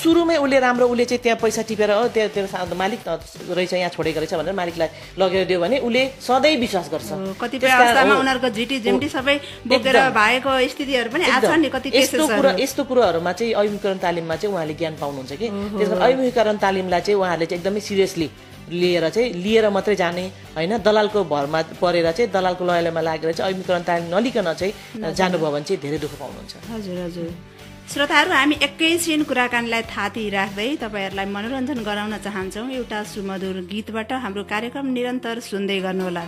सुरुमै उसले राम्रो उसले चाहिँ त्यहाँ पैसा टिपेर हो त्यहाँ तेरो मालिक रहेछ यहाँ छोडेको रहेछ भनेर मालिकलाई लगेर दियो भने उसले सधैँ विश्वास गर्छ। कतिपय अवस्थामा उनीहरूको झिटी झिम्टी सबै बोकेर भएको स्थितिहरू पनि आछ नि कति यस्तो कुरा यस्तो कुराहरूमा चाहिँ अभिमुखीकरण तालिममा चाहिँ उहाँले ज्ञान पाउनुहुन्छ कि त्यसमा अभिमुखीकरण तालिमलाई चाहिँ उहाँले चाहिँ एकदमै सिरियसली लिएर चाहिँ लिएर मात्रै जाने होइन दलालको भरमा परेर चाहिँ दलालको लयमा लागेर चाहिँ अभिमुखीकरण तालिम नलिकन चाहिँ जानुभयो भने चाहिँ धेरै दुःख पाउनुहुन्छ। हजुर हजुर श्रोताहरू हामी एकैछिन कुराकानीलाई थाती राख्दै तपाईँहरूलाई मनोरञ्जन गराउन चाहन्छौँ एउटा सुमधुर गीतबाट। हाम्रो कार्यक्रम निरन्तर सुन्दै गर्नुहोला।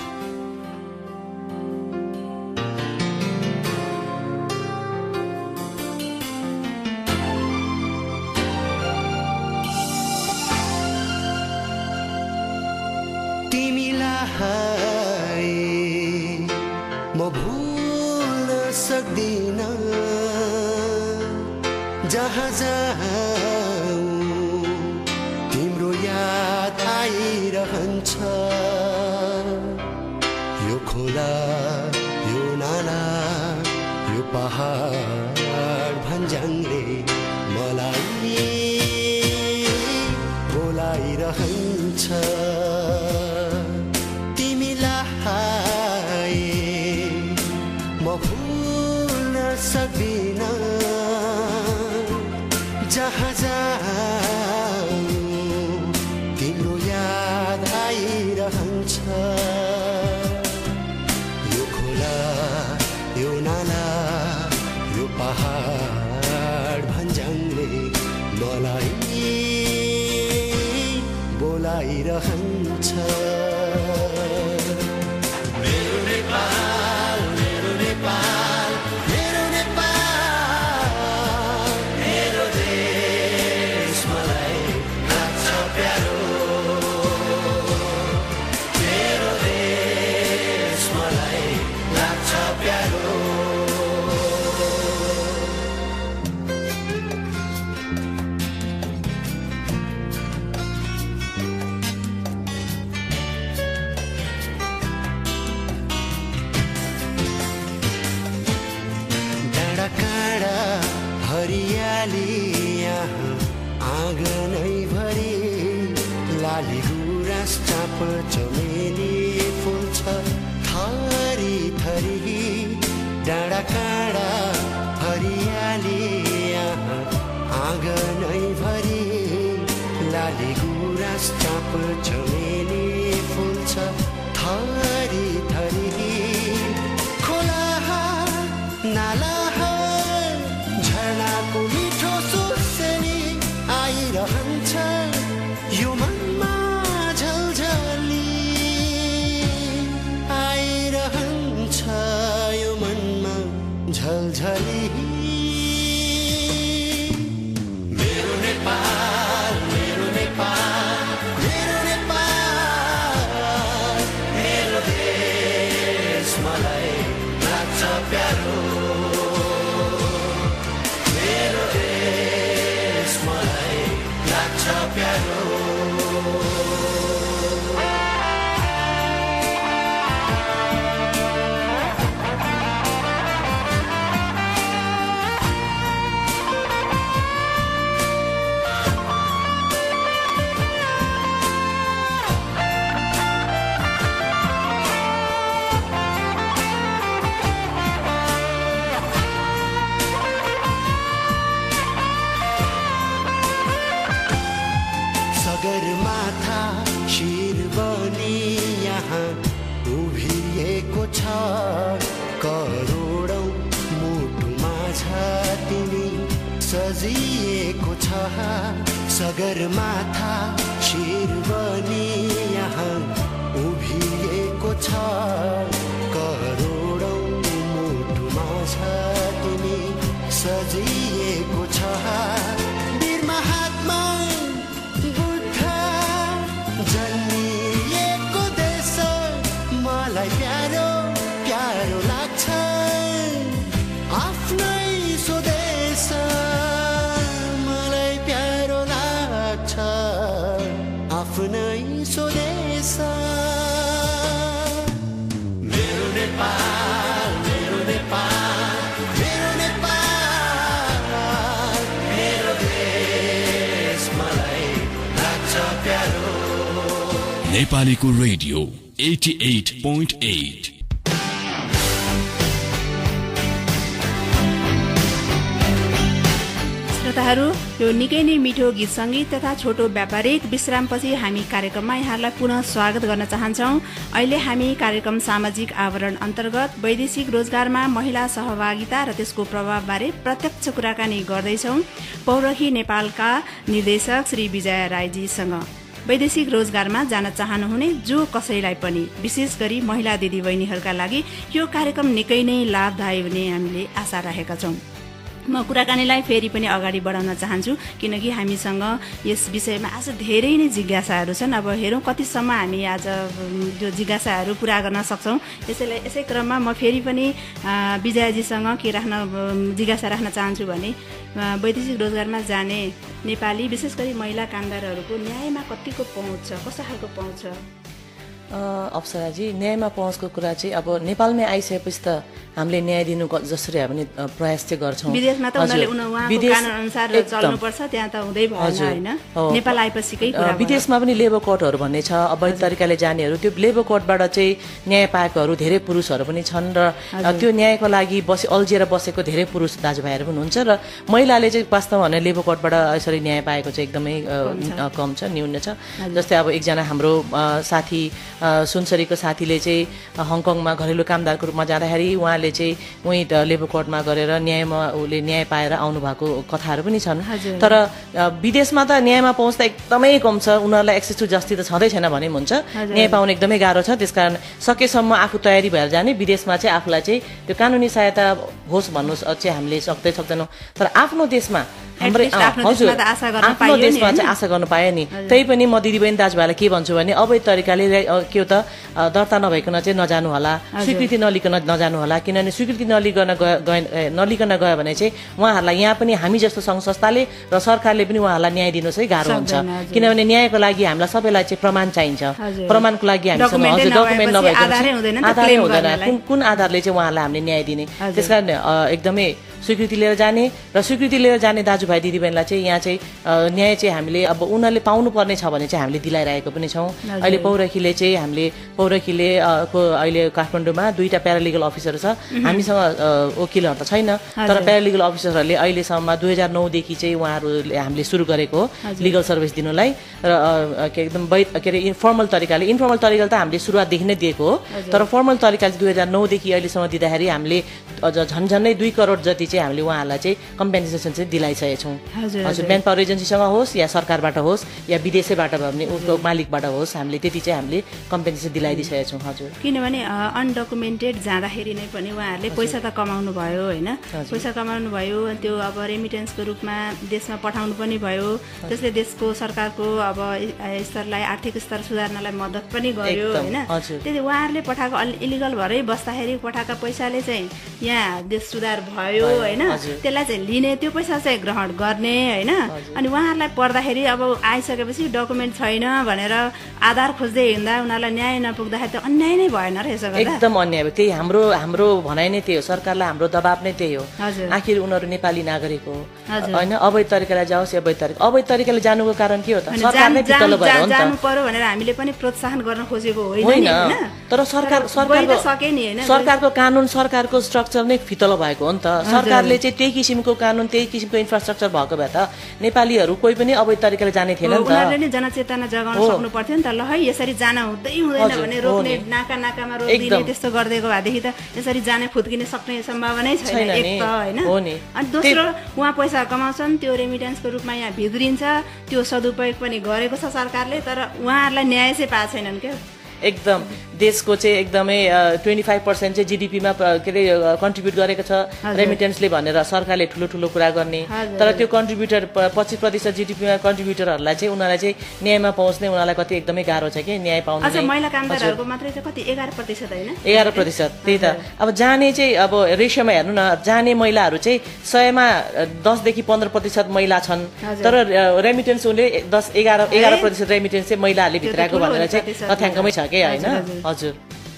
तिमीलाई म भुल्न सक्दिन जहाँ जाऊ तिम्रो याद आइरहन्छ। यो खोला यो नाला यो पहाड भन्ज्याङले मलाई बोलाइरहन्छ। तिमीलाई म भुल्न सक्दिन जहाँ जाऊ तिम्रो याद आइरहन्छ। यो खोला यो नाला यो पहाड भन्ज्याङले मलाई बोलाइरहन्छ। मेरो नेपाल मेरो नेपाल मेरो नेपाल मेरो देश मलाई लाग्छ प्यारो। मेरो देश मलाई लाग्छ प्यारो। हरियाली यहाँ आँगनैभरि लाली गुराँस चाँप चमेली फुल छ थरी थरी। डाँडा काँडा हरियाली यहाँ आँगनैभरि लाली गुराँस चाँप चमेली फुल छ थरी थरी। खोला नाला झरनाको मिठो सुस्सेनी आइरहन्छ। यो मनमा झलझली आइरहन्छ। यो मनमा झलझली। मेरो नेपाल मेरो नेपाल मेरो नेपाल मेरो देश मलाई लाग्छ प्यारो। प्यारो सगरमाथा शिर बनी यहाँ उभिएको छ। करोडौं मुटुमा छ तिमी सजिएको छ। सगरमाथा शिर बनी यहाँ उभिएको छ। करोडौं मुटुमा छ तिमी सजिएको छ। वीर महात्मा जन्मिएको देश मलाई प्यारो प्यारो लाग्छ। आफ्नै स्वदेश मलाई प्यारो लाग्छ। आफ्नै स्वदेश मेरो नेपाल मेरो नेपाल मेरो नेपाल मेरो नेपालीको रेडियो अठासी पोइन्ट आठ। श्रोताहरू, यो निकै नै मिठो गीत सङ्गीत तथा छोटो व्यापारिक विश्रामपछि हामी कार्यक्रममा यहाँलाई पुनः स्वागत गर्न चाहन्छौँ। अहिले हामी कार्यक्रम सामाजिक आवरण अन्तर्गत वैदेशिक रोजगारमा महिला सहभागिता र त्यसको प्रभावबारे प्रत्यक्ष कुराकानी गर्दैछौँ पौरखी नेपालका निर्देशक श्री विजया राईजीसँग। वैदेशिक रोजगारमा जान चाहनुहुने जो कसैलाई पनि, विशेष गरी महिला दिदीबहिनीहरूका लागि यो कार्यक्रम निकै नै लाभदायी हुने हामीले आशा राखेका छौँ। म कुराकानीलाई फेरि पनि अगाडि बढाउन चाहन्छु, किनकि हामीसँग यस विषयमा आज धेरै नै जिज्ञासाहरू छन्। अब हेरौँ कतिसम्म हामी आज यो जिज्ञासाहरू पूरा गर्न सक्छौँ। यसैलाई यसै क्रममा म फेरि पनि विजयाजीसँग के राख्न जिज्ञासा राख्न चाहन्छु भने वैदेशिक रोजगारमा जाने नेपाली विशेष गरी महिला कामदारहरूको न्यायमा कतिको पहुँच छ, कस्तो खालको पहुँच छ? अप्सराजी, न्यायमा पहुँचको कुरा चाहिँ अब नेपालमै आइसकेपछि त हामीले न्याय दिनु जसरी हामी प्रयास चाहिँ गर्छौँ। विदेशमा त उनीहरूले उहाँको कानुन अनुसार चल्नुपर्छ, त्यहाँ त हुँदै भएन हैन। नेपाल आएपछिकै कुरा। विदेशमा पनि लेबर कोर्टहरू भन्ने छ, अवैध तरिकाले जानेहरू, त्यो लेबर कोर्टबाट चाहिँ न्याय पाएकोहरू धेरै पुरुषहरू पनि छन् र त्यो न्यायको लागि बसे अल्झिएर बसेको धेरै पुरुष दाजुभाइहरू पनि हुन्छ र महिलाले चाहिँ वास्तवमा भने लेबर कोर्टबाट यसरी न्याय पाएको चाहिँ एकदमै कम छ, न्यून छ। जस्तै अब एकजना हाम्रो साथी सुनसरीको साथीले चाहिँ हङकङमा घरेलु कामदारको रूपमा जाँदाखेरि उहाँले चाहिँ उहीँ लेबर कोर्टमा गरेर न्यायमा उसले न्याय पाएर आउनु भएको कथाहरू पनि छन्। तर विदेशमा त न्यायमा पहुँच त एकदमै कम छ, उनीहरूलाई एक्सेस टु जस्टिस त छँदै छैन भने पनि हुन्छ। न्याय पाउन एकदमै गाह्रो छ, त्यसकारण सकेसम्म आफू तयारी भएर जाने। विदेशमा चाहिँ आफूलाई चाहिँ त्यो कानुनी सहायता होस् भन्नु चाहिँ हामीले सक्दै सक्दैनौँ, तर आफ्नो देशमा हाम्रो हजुर आफ्नो देशमा चाहिँ आशा गर्नु पायो नि। त्यही पनि म दिदीबहिनी दाजुभाइलाई के भन्छु भने अवैध तरिकाले के हो त दर्ता नभइकन चाहिँ नजानु होला, स्वीकृति नलिकन नजानु होला, किनभने स्वीकृति नलिकन गए नलिकन गयो भने चाहिँ उहाँहरूलाई यहाँ पनि हामी जस्तो सङ्घ संस्थाले र सरकारले पनि उहाँहरूलाई न्याय दिनु चाहिँ गाह्रो हुन्छ। किनभने न्यायको लागि हामीलाई सबैलाई चाहिँ प्रमाण चाहिन्छ। प्रमाणको लागि हामीसँग हजुर डकुमेन्ट नभएको आधारै हुँदैन, कुन कुन आधारले चाहिँ उहाँहरूलाई हामीले न्याय दिने। त्यसकारण एकदमै स्वीकृति लिएर जाने र स्वीकृति लिएर जाने दाजुभाइ दिदीबहिनीलाई चाहिँ यहाँ चाहिँ न्याय चाहिँ हामीले अब उनीहरूले पाउनुपर्ने छ भने चाहिँ हामीले दिलाइरहेको पनि छौँ। अहिले पौरखीले चाहिँ हामीले पौरखीले को अहिले काठमाडौँमा दुईवटा प्यारालिगल अफिसर छ, हामीसँग वकिलहरू त छैन, तर प्यारालिगल अफिसरहरूले अहिलेसम्म दुई हजार नौदेखि चाहिँ उहाँहरूले हामीले सुरु गरेको हो लिगल सर्भिस दिनुलाई र एकदम वैध के अरे इन्फर्मल तरिकाले। इन्फर्मल तरिकाले त हामीले सुरुवातदेखि नै दिएको हो, तर फर्मल तरिकाले दुई हजार नौदेखि अहिलेसम्म दिँदाखेरि हामीले अझ झन्झन्नै दुई करोड जति चाहिँ हामीले उहाँहरूलाई चाहिँ कम्पेन्सेसन चाहिँ दिलाइसकेका छौँ। हजुर म्यान पावर एजेन्सीसँग होस् या सरकारबाट होस् या विदेशैबाट भयो भने उसको मालिकबाट होस्, हामीले त्यति चाहिँ हामीले कम्पेन्सेसन दिलाइदिइसकेका छौँ। हजुर, किनभने अनडकुमेन्टेड जाँदाखेरि नै पनि उहाँहरूले पैसा त कमाउनु भयो होइन, पैसा कमाउनु भयो, त्यो अब रेमिटेन्सको रूपमा देशमा पठाउनु पनि भयो, त्यसले देशको सरकारको अब स्तरलाई आर्थिक स्तर सुधार्नलाई मद्दत पनि गर्यो होइन। त्यति उहाँहरूले पठाएको इलिगल भएरै बस्दाखेरि पठाएका पैसाले चाहिँ यहाँ देश सुधार भयो होइन, त्यसलाई चाहिँ लिने, त्यो पैसा चाहिँ ग्रहण गर्ने होइन। अनि उहाँहरूलाई पर्दाखेरि अब आइसकेपछि डकुमेन्ट छैन भनेर आधार खोज्दै हिँड्दा उनीहरूलाई न्याय नपुग्दाखेरि त अन्याय नै भएन र यसो गर्दा? एकदम अन्याय भयो। त्यही हाम्रो हाम्रो भनाइ नै त्यही हो, सरकारलाई हाम्रो दबाब नै त्यही हो। आखिर उनीहरू नेपाली नागरिक हो होइन, अवैध तरिकाले जाओस् या वैध तरिका अवैध तरिकाले जानुको कारण के हो त? सरकारले पितलो भयो नि त, जानु पर्यो भनेर हामीले पनि प्रोत्साहन गर्न खोजेको होइन, तर सरकार सरकारको सके नि होइन, सरकारको कानुन सरकारको स्ट्रक्चर नै फितलो भएको हो नि त। सरकारले चाहिँ त्यही किसिमको कानुन त्यही किसिमको इन्फ्रास्ट्रक्चर भएको भए त नेपालीहरू कोही पनि अवैध तरिकाले जाने थिएन नि त। उनीहरूले नै जनचेतना जगाउन सक्नु पर्थ्यो नि त। ल है यसरी जान हुँदै हुँदैन भने रोक्ने, नाका नाकामा रोकिदिने, त्यस्तो गरिदिएको भएदेखि त यसरी जाने फुत्किने सक्ने सम्भावनै छैन एक त होइन। अनि दोस्रो उहाँ पैसा कमाउँछन्, त्यो रेमिटेन्सको रूपमा यहाँ भित्रिन्छ, त्यो सदुपयोग पनि गरेको छ सरकारले, तर उहाँहरूलाई न्याय चाहिँ पाएको छैनन् क्या। एकदम देशको चाहिँ एकदमै ट्वेन्टी फाइभ पर्सेन्ट चाहिँ जिडिपीमा के अरे कन्ट्रिब्युट गरेको छ रेमिटेन्सले भनेर सरकारले ठुलो ठुलो कुरा गर्ने, तर त्यो कन्ट्रिब्युटर पच्चिस प्रतिशत जिडिपीमा कन्ट्रिब्युटरहरूलाई चाहिँ उनीहरूलाई चाहिँ न्यायमा पहुँच्ने उनीहरूलाई कति एकदमै गाह्रो छ कि न्याय पाउनु। महिला कामदारहरूको मात्रै चाहिँ कति एघार प्रतिशत होइन, एघार प्रतिशत त्यही त। अब जाने चाहिँ अब रेसियोमा हेर्नु न, जाने महिलाहरू चाहिँ सयमा दसदेखि पन्ध्र प्रतिशत महिला छन्, तर रेमिटेन्स उनले दस एघार एघार प्रतिशत रेमिटेन्स चाहिँ महिलाहरूले भित्राएको भनेर चाहिँ तथ्याङ्कमै छ के होइन। हजुर,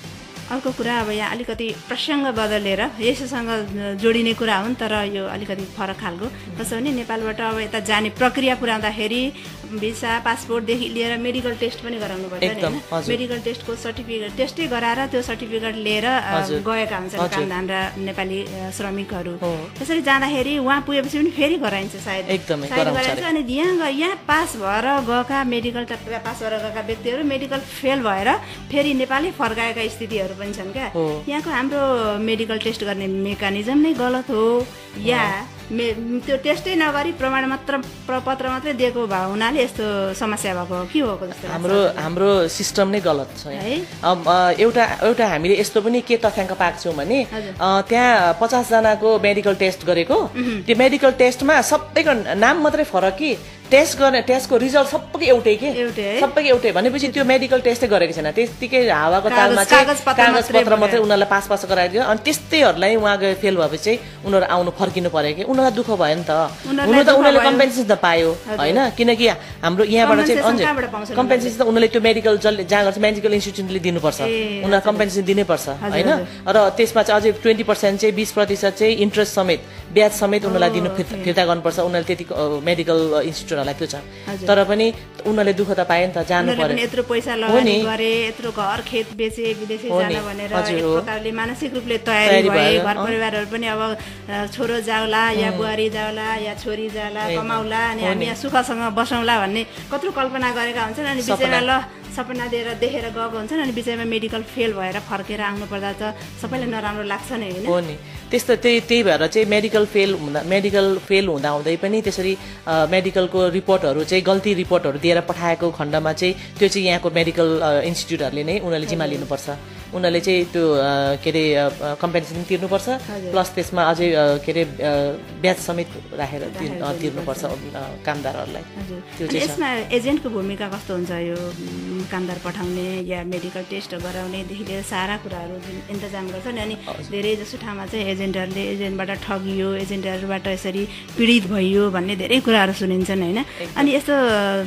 अर्को कुरा अब यहाँ अलिकति प्रसङ्ग बदलेर यसैसँग जोडिने कुरा हुन् तर यो अलिकति फरक खालको कसो भने नेपालबाट अब यता जाने प्रक्रिया पुर्याउँदाखेरि भिसा पासपोर्टदेखि लिएर मेडिकल टेस्ट पनि गराउनु पर्छ नि होइन मेडिकल टेस्टको सर्टिफिकेट टेस्टै गराएर त्यो सर्टिफिकेट लिएर गएका हुन्छन् कामदान र नेपाली श्रमिकहरू त्यसरी जाँदाखेरि उहाँ पुगेपछि पनि फेरि गराइन्छ सायद सायद गराइन्छ अनि यहाँ यहाँ पास भएर गएका मेडिकल पास भएर गएका व्यक्तिहरू मेडिकल फेल भएर फेरि नेपालै फर्काएका स्थितिहरू पनि छन् क्या यहाँको हाम्रो मेडिकल टेस्ट गर्ने मेकानिजम नै गलत हो या मे त्यो टेस्टै नगरी प्रमाण मात्र प्रपत्र मात्रै दिएको भए हुनाले यस्तो समस्या भएको हो के हो जस्तो हाम्रो हाम्रो सिस्टम नै गलत छ है एउटा एउटा हामीले यस्तो पनि के तथ्याङ्क पाएको छौँ भने त्यहाँ पचास जनाको मेडिकल टेस्ट गरेको त्यो मेडिकल टेस्टमा सबैको नाम मात्रै फरक कि टेस्ट गर्ने टेस्टको रिजल्ट सबैको एउटै के सबैको एउटै भनेपछि त्यो मेडिकल टेस्टै गरेको छैन त्यतिकै हावाको तालमा चाहिँ कागज पत्र मात्रै उनीहरूलाई पास पास गराइदियो अनि त्यस्तैहरूलाई उहाँ गए फेल भएपछि चाहिँ उनीहरू आउनु फर्किनु पऱ्यो कि उनीहरूलाई दुःख भयो नि त हुनु त उनीहरूले कम्पेन्सेसन त पायो होइन किनकि हाम्रो यहाँबाट चाहिँ कम्पेन्सेसन त उनीहरूले त्यो मेडिकल जसले जहाँ गर्छ मेडिकल इन्स्टिट्युटले दिनुपर्छ उनीहरूलाई कम्पेन्सेसन दिनैपर्छ होइन र त्यसमा चाहिँ अझै ट्वेन्टी पर्सेन्ट चाहिँ बिस प्रतिशत चाहिँ इन्ट्रेस्ट समेत ब्याज समेत उनीहरूलाई दिनु फिर्ता गर्नुपर्छ उनीहरूले त्यति मेडिकल इन्स्टिट्युट त्यो छ तर पनि उनीहरूले दुःख त पाए नि त जानु पर्यो यत्रो पैसा लगानी गरे यत्रो घर खेत बेचे विदेशी जान भनेर एक प्रकारले मानसिक रूपले तयारी भए घर परिवारहरू पनि अब छोरो जाउला या बुहारी जाउला या छोरी जाउला कमाउला अनि हामी यहाँ सुखसँग बसौँला भन्ने कत्रो कल्पना गरेका हुन्छन् अनि बिचैमा ल सपना दिएर देखेर गएको हुन्छन् अनि बिचैमा मेडिकल फेल भएर फर्केर आउनु पर्दा त सबैलाई नराम्रो लाग्छ नि होइन हो नि त्यस्तो त्यही त्यही भएर चाहिँ मेडिकल फेल हुँदा मेडिकल फेल हुँदा हुँदै पनि त्यसरी मेडिकलको रिपोर्टहरू चाहिँ गल्ती रिपोर्टहरू दिएर पठाएको खण्डमा चाहिँ त्यो चाहिँ यहाँको मेडिकल इन्स्टिट्युटहरूले नै उनीहरूले जिम्मा लिनुपर्छ उनीहरूले चाहिँ त्यो के अरे कम्पेन्सेसन तिर्नुपर्छ प्लस त्यसमा अझै के अरे ब्याज समेत राखेर तिर्नुपर्छ कामदारहरूलाई त्यो चाहिँ यसमा एजेन्टको भूमिका कस्तो हुन्छ यो कामदार पठाउने या मेडिकल टेस्ट गराउनेदेखि लिएर सारा कुराहरू जुन इन्तजाम गर्छन् अनि धेरै जसो ठाउँमा चाहिँ एजेन्टहरूले एजेन्टबाट ठगियो एजेन्टहरूबाट यसरी पीडित भइयो भन्ने धेरै कुराहरू सुनिन्छन् होइन अनि यस्तो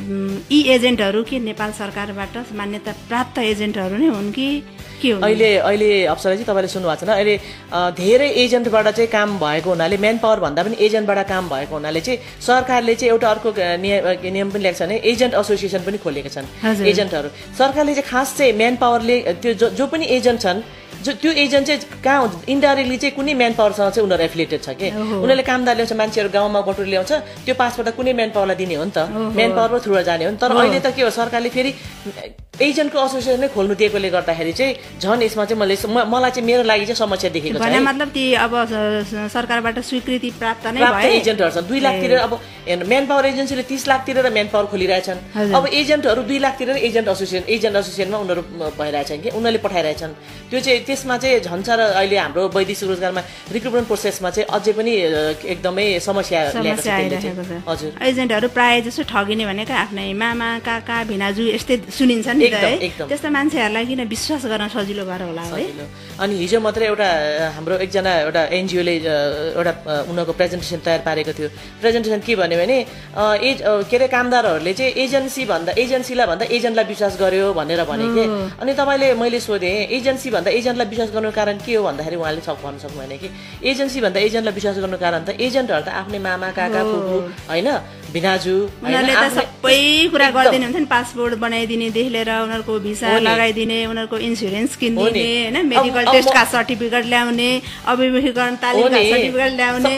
यी एजेन्टहरू के नेपाल सरकारबाट मान्यता प्राप्त एजेन्टहरू नै हुन् कि अहिले अहिले अप्सराजी तपाईँले सुन्नु भएको छैन अहिले धेरै एजेन्टबाट चाहिँ काम भएको हुनाले म्यान पावर भन्दा पनि एजेन्टबाट काम भएको हुनाले चाहिँ सरकारले चाहिँ एउटा अर्को नियम पनि ल्याएको छ भने एजेन्ट एसोसिएसन पनि खोलेका छन् एजेन्टहरू सरकारले चाहिँ खास चाहिँ म्यान पावरले त्यो जो जो पनि एजेन्ट छन् जो त्यो एजेन्ट चाहिँ कहाँ हुन्छ इन्डाइरेक्टली चाहिँ कुनै म्यान पावरसँग चाहिँ उनीहरू एफिलिएटेड छ कि उनीहरूले कामदार ल्याउँछ मान्छेहरू गाउँमा बटुरी ल्याउँछ त्यो पासबाट कुनै म्यान पावरलाई दिने हो नि त म्यान पावरको थ्रुबाट जाने हो नि तर अहिले त के हो सरकारले फेरि एजेन्टको एसोसिएसन नै खोल्नु दिएकोले गर्दाखेरि चाहिँ झन् यसमा चाहिँ मैले मलाई चाहिँ मेरो लागि चाहिँ समस्या देखेको छ मतलब ती अब सरकारबाट स्वीकृति प्राप्त नै प्राप्त एजेन्टहरू छन् दुई लाख तिरेर अब म्यान पावर एजेन्सीले तीस लाख तिरेर म्यान पावर खोलिरहेछन् अब एजेन्टहरू दुई लाख तिरेर एजेन्ट एसोसिएसन एजेन्ट एसोसिएसनमा उनीहरू भइरहेछन् कि उनीहरूले पठाइरहेछन् त्यो चाहिँ त्यसमा चाहिँ झन् र अहिले हाम्रो वैदेशिक रोजगारमा रिक्रुटमेन्ट प्रोसेसमा चाहिँ अझै पनि एकदमै समस्या ल्याएको छ हजुर एजेन्टहरू प्रायः जसो ठगिने भनेको आफ्नै मामा काका भिनाजु यस्तै सुनिन्छ नि त्यस्तो मान्छेहरूलाई किन विश्वास गर्न सजिलो भएर होला है अनि हिजो मात्रै एउटा हाम्रो एकजना एउटा एनजिओले एउटा उनीहरूको प्रेजेन्टेसन तयार पारेको थियो प्रेजेन्टेसन के भन्यो भने एज के अरे कामदारहरूले चाहिँ एजेन्सी भन्दा एजेन्सीलाई भन्दा एजेन्टलाई विश्वास गर्यो भनेर भने के अनि तपाईँले मैले सोधेँ एजेन्सी भन्दा एजेन्टलाई विश्वास गर्नु कारण के हो भन्दाखेरि उहाँले सब भन्न सक्नु भएन कि एजेन्सी भन्दा एजेन्टलाई विश्वास गर्नु कारण त एजेन्टहरू त आफ्नै मामा काका फुपू होइन भिनाजु उनीहरूले त सबै कुरा गरिदिने हुन्छ नि पासपोर्ट बनाइदिनेदेखि लिएर उनीहरूको भिसा लगाइदिने उनीहरूको इन्सुरेन्स किनिदिने होइन मेडिकल टेस्टका सर्टिफिकेट ल्याउने अभिमुखीकरण तालिमका सर्टिफिकेट ल्याउने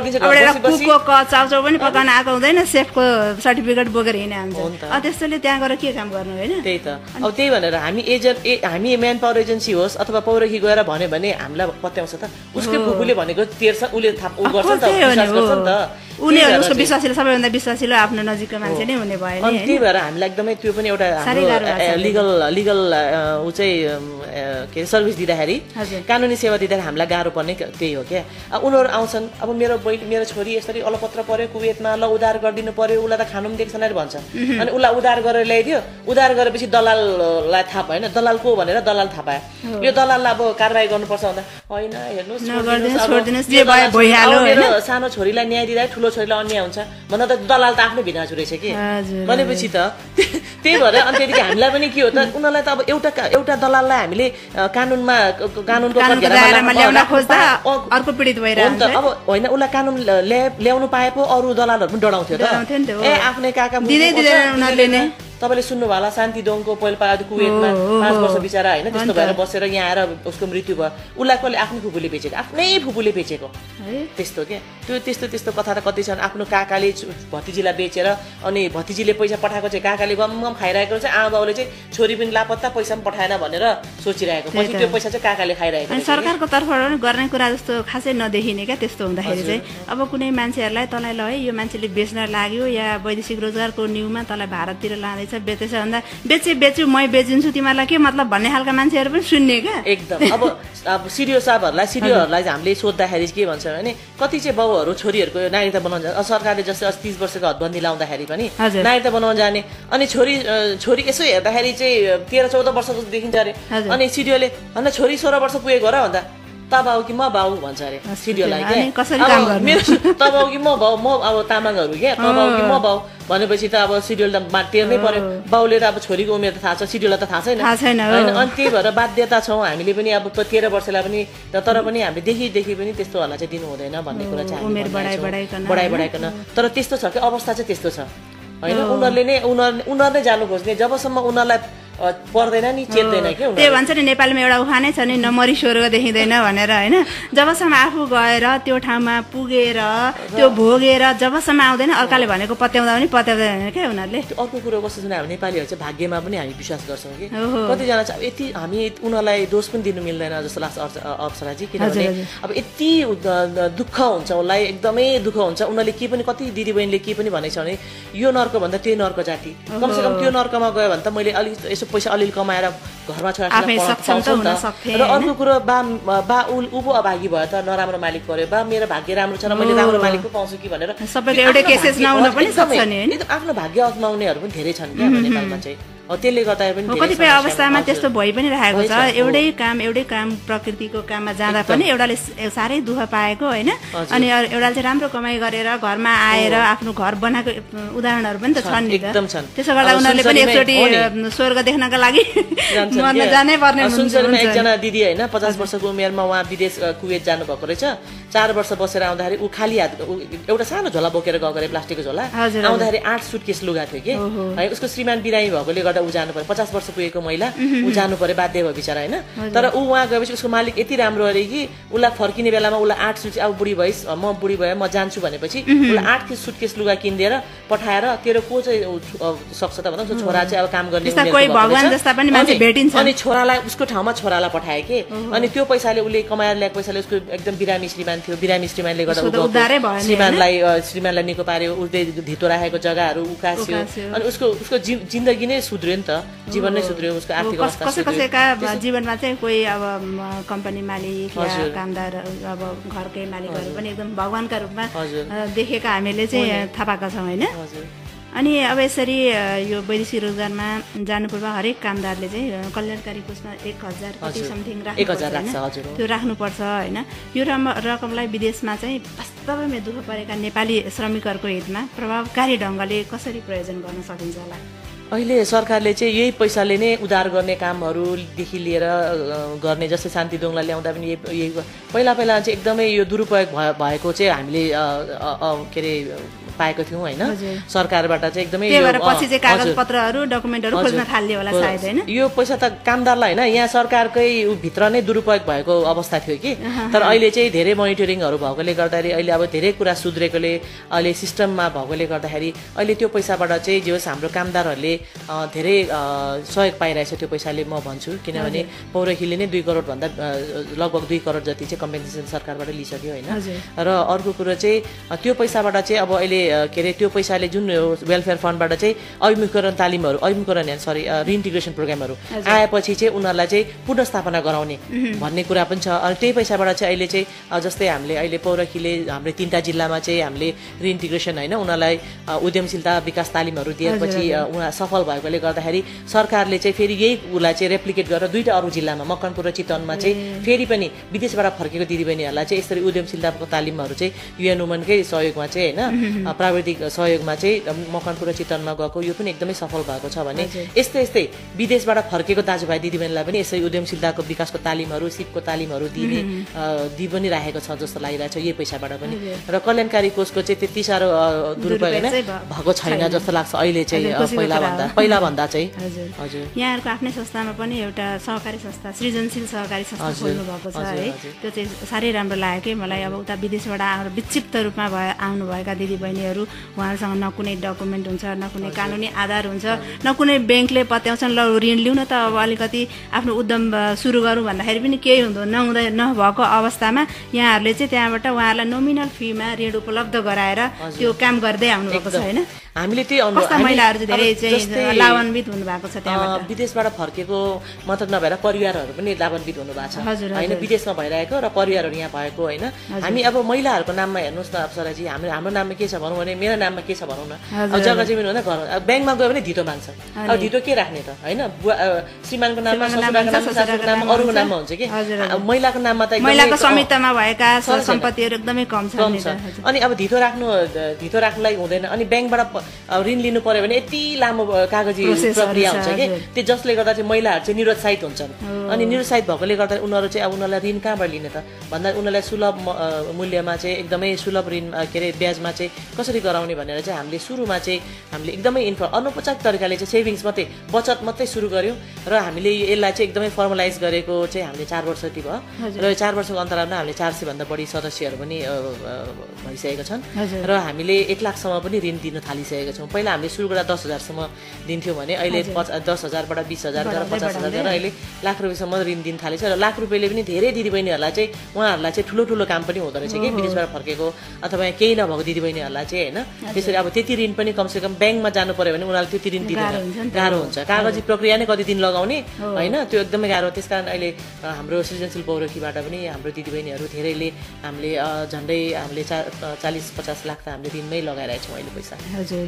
कुकको चाउचाउ पनि पकाउन आएको हुँदैन सेफको सर्टिफिकेट बोकेर हिँडे हुन्छ अब त्यस्तोले त्यहाँ गएर के काम गर्नु होइन त्यही त अब त्यही भनेर हामी एजेन्ट हामी म्यान पावर एजेन्सी होस् अथवा पौरखी गएर भन्यो भने हामीलाई पत्याउँछ त उसकै फुपूले भनेको तेर्छ उसले थाहा गर्छ नि त विश्वास गर्छ नि त उनीहरू उसको विश्वासिलो सबैभन्दा विश्वासिलो आफ्नो नजिकको मान्छे नै हुने भयो नि त्यही भएर हामीलाई एकदमै त्यो पनि एउटा लिगल लिगल ऊ चाहिँ के अरे सर्भिस दिँदाखेरि कानुनी सेवा दिँदाखेरि हामीलाई गाह्रो पर्ने त्यही हो क्या उनीहरू आउँछन् अब मेरो बहिनी मेरो छोरी यसरी अलपत्र पर्यो कुवेतमा ल उधार गरिदिनु पर्यो उसलाई त खानु पनि दिएको छैन भन्छ अनि उसलाई उधार गरेर ल्याइदियो उधार गरेपछि दलाललाई थाहा भएन दलाल को भनेर दलाल थाहा पायो यो दलाललाई अब कारवाही गर्नुपर्छ भन्दा होइन हेर्नुहोस् सानो छोरीलाई न्याय दिँदा ठुलो छोरीलाई अन्याय हुन्छ भन्दा त दलाल त आफ्नो भिनाजु रहेछ कि भनेपछि त त्यही भएर अनि त्यतिकै हामीलाई पनि के हो त उनीहरूलाई त अब एउटा एउटा दलाललाई हामीले हामीले कानुनमा कानुनको दायरामा ल्याउन खोज्दा अर्को पीडित भइरहेको हुन्छ। अब होइन उसलाई कानुन ल्याउनु पाए पो अरू दलालहरू पनि डराउँथ्यो त ए आफ्नै काका दिँदै दिँदैन उनीहरूले नै। तपाईँले सुन्नु होला शान्ति दोङको पहिलो कुवेतमा पाँच वर्ष बिचरा होइन त्यस्तो भएर बसेर यहाँ आएर उसको मृत्यु भयो। उसलाई कसले आफ्नो फुपूले बेचेको आफ्नै फुपूले बेचेको त्यस्तो क्या। त्यो त्यस्तो त्यस्तो कथा त कति छन्। आफ्नो काकाले भतिजीलाई बेचेर अनि भतिजीले पैसा पठाएको चाहिँ काकाले गम गम खाइरहेको हुन्छ। आमा बाउले चाहिँ छोरी पनि लापत्ता पैसा पनि पठाएन भनेर सोचिरहेको पछि त्यो पैसा चाहिँ काकाले खाइरहेको। अनि सरकारको तर्फबाट गर्ने कुरा जस्तो खासै नदेखिने क्या। त्यस्तो हुँदाखेरि चाहिँ अब कुनै मान्छेहरूलाई तँलाई ल है यो मान्छेले बेच्न लाग्यो या वैदेशिक रोजगारको न्युमा तँलाई भारततिर लाँदैछ बेच्दैछ भन्दा बेचे बेच्छु मै बेचिन्छु तिमीहरूलाई के मतलब भन्ने खालका मान्छेहरू पनि सुन्ने क्या एकदम। अब अब सिडिओ साहबहरूलाई सिडिओहरूलाई हामीले सोद्धाखेरि के भन्छ भने कति चाहिँ बाउहरू छोरीहरूको नागरिकता बनाउन जान्छ। सरकारले जस्तै अस्ति तिस वर्षको हदबन्दी लाउँदाखेरि पनि नागरिकता बनाउन जाने अनि छोरी छोरी यसो हेर्दाखेरि चाहिँ तेह्र चौध वर्षको देखिन्छ अरे। अनि सिडिओले भन्दा छोरी सोह्र वर्ष पुगेको र भन्दा त बाउ कि म बाउ भन्छ अरे सिडिओलाई क्या। मेरो त बाउ कि म बाउ म अब तामाङहरू क्या त बाउ कि म बाउ भनेपछि त अब सिडिओल त टेर्नै पर्यो। बाउले त अब छोरीको उमेर त थाहा छ सिडिओलाई त थाहा छैन होइन। अनि त्यही भएर बाध्यता छौँ हामीले पनि अब तेह्र वर्षलाई पनि तर पनि हामीले देखिदेखि पनि त्यस्तो होला चाहिँ दिनु हुँदैन भन्ने कुरा चाहिँ बढाइ बढाइकन। तर त्यस्तो छ कि अवस्था चाहिँ त्यस्तो छ होइन। उनीहरूले नै उनीहरू उनीहरू नै जानु खोज्ने जबसम्म उनीहरूलाई पर्दैन नि चेत्दैन क्या। त्यही भन्छ नि नेपालमा एउटा उखानै छ नि नमरी स्वर्ग देखिँदैन भनेर होइन। जबसम्म आफू गएर त्यो ठाउँमा पुगेर त्यो भोगेर जबसम्म आउँदैन अर्काले भनेको पत्याउँदा पनि पत्याउँदैन क्या उनीहरूले। अर्को कुरो कस्तो छ भने हामी नेपालीहरू चाहिँ भाग्यमा पनि हामी विश्वास गर्छौँ कि कतिजना चाहिँ अब यति हामी उनीहरूलाई दोष पनि दिनु मिल्दैन जस्तो लाग्छ अप्सराजी। किनभने अब यति दुःख हुन्छ उसलाई एकदमै दुःख हुन्छ। उनीहरूले के पनि कति दिदीबहिनीले के पनि भनेको छ भने यो नर्क भन्दा त्यही नर्क जाति कमसेकम त्यो नर्कमा गयो भने त मैले अलिक यसो पैसा अलिअलि कमाएर घरमा छोराछोरीलाई र अर्को कुरो बा बा ऊ पो अभागी भयो त नराम्रो मालिक पर्यो बा मेरो भाग्य राम्रो छ र मैले राम्रो मालिक पो पाउँछु कि भनेर सबैको एउटै केसेस नहुन पनि सक्छ नि हैन। आफ्नो भाग्य अजमाउनेहरू पनि धेरै छन् क्या नेपालमा चाहिँ। त्यसले गर्दा पनि कतिपय अवस्थामा त्यस्तो भइ पनि रहेको छ। एउटै काम एउटै काम प्रकृतिको काममा जाँदा पनि एउटाले साह्रै दुःख पाएको होइन। अनि एउटाले चाहिँ राम्रो कमाइ गरेर घरमा आएर आफ्नो घर बनाएको उदाहरणहरू पनि त छन् नि त। त्यसो गर्दा उनीहरूले पनि एकचोटि स्वर्ग देख्नका लागि मर्न जानै पर्ने हुन्छ। सुनसरीमा एकजना दिदी होइन पचास वर्षको उमेरमा उहाँ विदेश कुवेत जानुभएको रहेछ। चार वर्ष बसेर आउँदाखेरि ऊ खाली हात एउटा सानो झोला बोकेर गएको अरे प्लास्टिकको झोला। आउँदाखेरि आठ सुटकेस लुगा थियो कि है। उसको श्रीमान बिरामी भएकोले गर्दा ऊ जानु पर्यो। पचास वर्ष पुगेको महिला ऊ जानु पर्यो बाध्य भयो बिचरा होइन। तर ऊ उहाँ गएपछि उसको मालिक यति राम्रो अरे कि उसलाई फर्किने बेलामा उसलाई आठ सुट अब बुढी भइस म बुढी भयो म जान्छु भनेपछि उसलाई आठ सुटकेस लुगा किनिदिएर पठाएर तेरो को चाहिँ सक्छ त भन्दा छोरा चाहिँ अब काम गर्ने अनि छोरालाई उसको ठाउँमा छोरालाई पठाए कि। अनि त्यो पैसाले उसले कमाएर ल्याएको पैसाले उसको एकदम बिरामी श्रीमान थियो। बिरामी श्रीमानले गर्दा श्रीमानलाई श्रीमानलाई निको पार्यो। उसले धितो राखेको जग्गाहरू उकास्यो अनि उसको उसको जिन्दगी नै सुध्रियो नि त। जीवन नै सुध्रियो उसको आर्थिक अवस्था। कसै कसैका जीवनमा चाहिँ कोही अब कम्पनी मालिक या कामदार अब घरकै मालिकहरू पनि एकदम भगवानका रूपमा देखेका हामीले चाहिँ थाहा पाएका छौँ होइन। अनि अब यसरी यो वैदेशिक रोजगारमा जानुपर्दा हरेक कामदारले चाहिँ कल्याणकारी कोषमा एक हजार कति समथिङ राख्नुपर्छ त्यो राख्नुपर्छ होइन। यो रकमलाई विदेशमा चाहिँ वास्तवमै दुःख परेका नेपाली श्रमिकहरूको हितमा प्रभावकारी ढङ्गले कसरी प्रयोजन गर्न सकिन्छ होला? अहिले सरकारले चाहिँ यही पैसाले नै उद्धार गर्ने कामहरूदेखि लिएर गर्ने जस्तै शान्ति दोङलाई ल्याउँदा पनि यही पहिला पहिला चाहिँ एकदमै यो दुरुपयोग भएको चाहिँ हामीले के अरे पाएको थियौँ होइन। सरकारबाट चाहिँ एकदमै पछि चाहिँ कागजपत्रहरू डकुमेन्टहरू खोज्न थाल्यो होला सायद होइन। यो पैसा त कामदारलाई होइन यहाँ सरकारकै भित्र नै दुरुपयोग भएको अवस्था थियो कि। तर अहिले चाहिँ धेरै मोनिटरिङहरू भएकोले गर्दाखेरि अहिले अब धेरै कुरा सुध्रेकोले अहिले सिस्टममा भएकोले गर्दाखेरि अहिले त्यो पैसाबाट चाहिँ जे होस् हाम्रो कामदारहरूले धेरै सहयोग पाइरहेछ त्यो पैसाले म भन्छु। किनभने पौरखीले नै दुई करोड भन्दा लगभग दुई करोड जति चाहिँ कम्पेन्सेसन सरकारबाट लिइसक्यो होइन। र अर्को कुरो चाहिँ त्यो पैसाबाट चाहिँ अब अहिले के अरे त्यो पैसाले जुन वेलफेयर फन्डबाट चाहिँ अभिमुखीकरण तालिमहरू अभिमुखीकरण सरी रिइन्टिग्रेसन प्रोग्रामहरू आएपछि चाहिँ उनीहरूलाई चाहिँ पुनर्स्थापना गराउने भन्ने कुरा पनि छ। अनि त्यही पैसाबाट चाहिँ अहिले चाहिँ जस्तै हामीले अहिले पौरखीले हाम्रो तिनवटा जिल्लामा चाहिँ हामीले रिइन्टिग्रेसन होइन उनीहरूलाई उद्यमशीलता विकास तालिमहरू दिएपछि उहाँ सफल भएकोले गर्दाखेरि सरकारले चाहिँ फेरि यही उसलाई चाहिँ रेप्लिकेट गरेर दुईटा अरू जिल्लामा मकनपुर र चितवनमा चाहिँ फेरि पनि विदेशबाट फर्केको दिदीबहिनीहरूलाई चाहिँ यसरी उद्यमशीलताको तालिमहरू चाहिँ युएन वुमनकै सहयोगमा चाहिँ होइन प्राविधिक सहयोगमा चाहिँ मकनपुर र चितवनमा गएको यो पनि एकदमै सफल भएको छ भने यस्तै यस्तै विदेशबाट फर्केको दाजुभाइ दिदीबहिनीलाई पनि यसरी उद्यमशीलताको विकासको तालिमहरू सिपको तालिमहरू दिने दिइ पनि राखेको छ जस्तो लागिरहेको छ यही पैसाबाट पनि र कल्याणकारी कोषको चाहिँ त्यति साह्रो दुरुपयोग होइन भएको छैन जस्तो लाग्छ अहिले चाहिँ पहिला भन्दा पहिला भन्दा चाहिँ हजुर यहाँहरूको आफ्नै संस्थामा पनि एउटा सहकारी संस्था सृजनशील सहकारी संस्था खोल्नु भएको छ है त्यो चाहिँ साह्रै राम्रो लाग्यो कि मलाई अब उता विदेशबाट आएर विक्षिप्त रूपमा भए आउनुभएका दिदीबहिनीहरू उहाँहरूसँग न कुनै डकुमेन्ट हुन्छ न कुनै कानुनी आधार हुन्छ न कुनै ब्याङ्कले पत्याउँछन् ल ऋण लिउँ न त अब अलिकति आफ्नो उद्यम सुरु गरौँ भन्दाखेरि पनि केही हुँदो नहुँदै नभएको अवस्थामा यहाँहरूले चाहिँ त्यहाँबाट उहाँहरूलाई नोमिनल फीमा ऋण उपलब्ध गराएर त्यो काम गर्दै आउनुभएको छ होइन हामीले त्यही कस्ता महिलाहरू चाहिँ धेरै चाहिँ लाभान्वित हुनुभएको छ त्यहाँबाट विदेशबाट फर्केको मात्र नभएर परिवारहरू पनि लाभान्वित हुनुभएको छ होइन विदेशमा भइरहेको र परिवारहरू यहाँ भएको होइन हामी अब महिलाहरूको नाममा हेर्नुहोस् न अप्सराजी हाम्रो हाम्रो नाममा के छ भनौँ भने मेरो नाममा के छ भनौँ न अब जग्गा जमिन हुँदा घर ब्याङ्कमा गयो भने धितो माग्छ अब धितो के राख्ने त होइन श्रीमानको नाममा ससुराको नाममा अरूको नाममा हुन्छ कि महिलाको नाममा त महिलाको स्वामित्वमा भएका सम्पत्तिहरू एकदमै कम छ अनि अब धितो राख्नु धितो राख्नुलाई हुँदैन अनि ब्याङ्कबाट ऋण लिनु पर्यो भने यति लामो कागजी प्रक्रिया हुन्छ कि त्यो जसले गर्दा चाहिँ महिलाहरू चाहिँ निरुत्साहित हुन्छन् अनि निरुत्साहित भएकोले गर्दा उनीहरू चाहिँ अब उनीहरूलाई ऋण कहाँबाट लिने त भन्दा उनीहरूलाई सुलभ मूल्यमा चाहिँ एकदमै सुलभ ऋण के अरे ब्याजमा चाहिँ कसरी गराउने भनेर चाहिँ हामीले सुरुमा चाहिँ हामीले एकदमै इन्फो अनौपचारिक तरिकाले चाहिँ सेभिङ्स मात्रै बचत मात्रै सुरु गऱ्यौँ र हामीले यसलाई चाहिँ एकदमै फर्मलाइज गरेको चाहिँ हामीले चार वर्ष जति भयो र चार वर्षको अन्तरालमा हामीले चार सयभन्दा बढी सदस्यहरू पनि भइसकेका छन् र हामीले एक लाखसम्म पनि ऋण दिन थालिसकेका छौँ पहिला हामीले सुरु गर्दा दस हजारसम्म दिन्थ्यौँ भने अहिले दस हजारबाट बिस हजार गरेर पचास हजार गरेर अहिले लाख रुपियाँसम्म ऋण दिन थालेछ र लाख रुपियाँले पनि धेरै दिदीबहिनीहरूलाई चाहिँ उहाँहरूलाई चाहिँ ठुलो ठुलो काम पनि हुँदो रहेछ कि विदेशबाट फर्केको अथवा केही नभएको दिदीबहिनीहरूलाई चाहिँ होइन त्यसरी अब त्यति ऋण पनि कमसेकम ब्याङ्कमा जानु पर्यो भने उनीहरूले त्यति ऋण दिँदैन गाह्रो हुन्छ कागजी प्रक्रिया नै कति दिन लगाउने होइन त्यो एकदमै गाह्रो त्यस कारण अहिले हाम्रो सृजनशील पौरखीबाट पनि हाम्रो दिदीबहिनीहरू धेरैले हामीले झन्डै हामीले चा चालिस पचास लाख त हामीले ऋणमै लगाइरहेको छौँ अहिले पैसा हजुर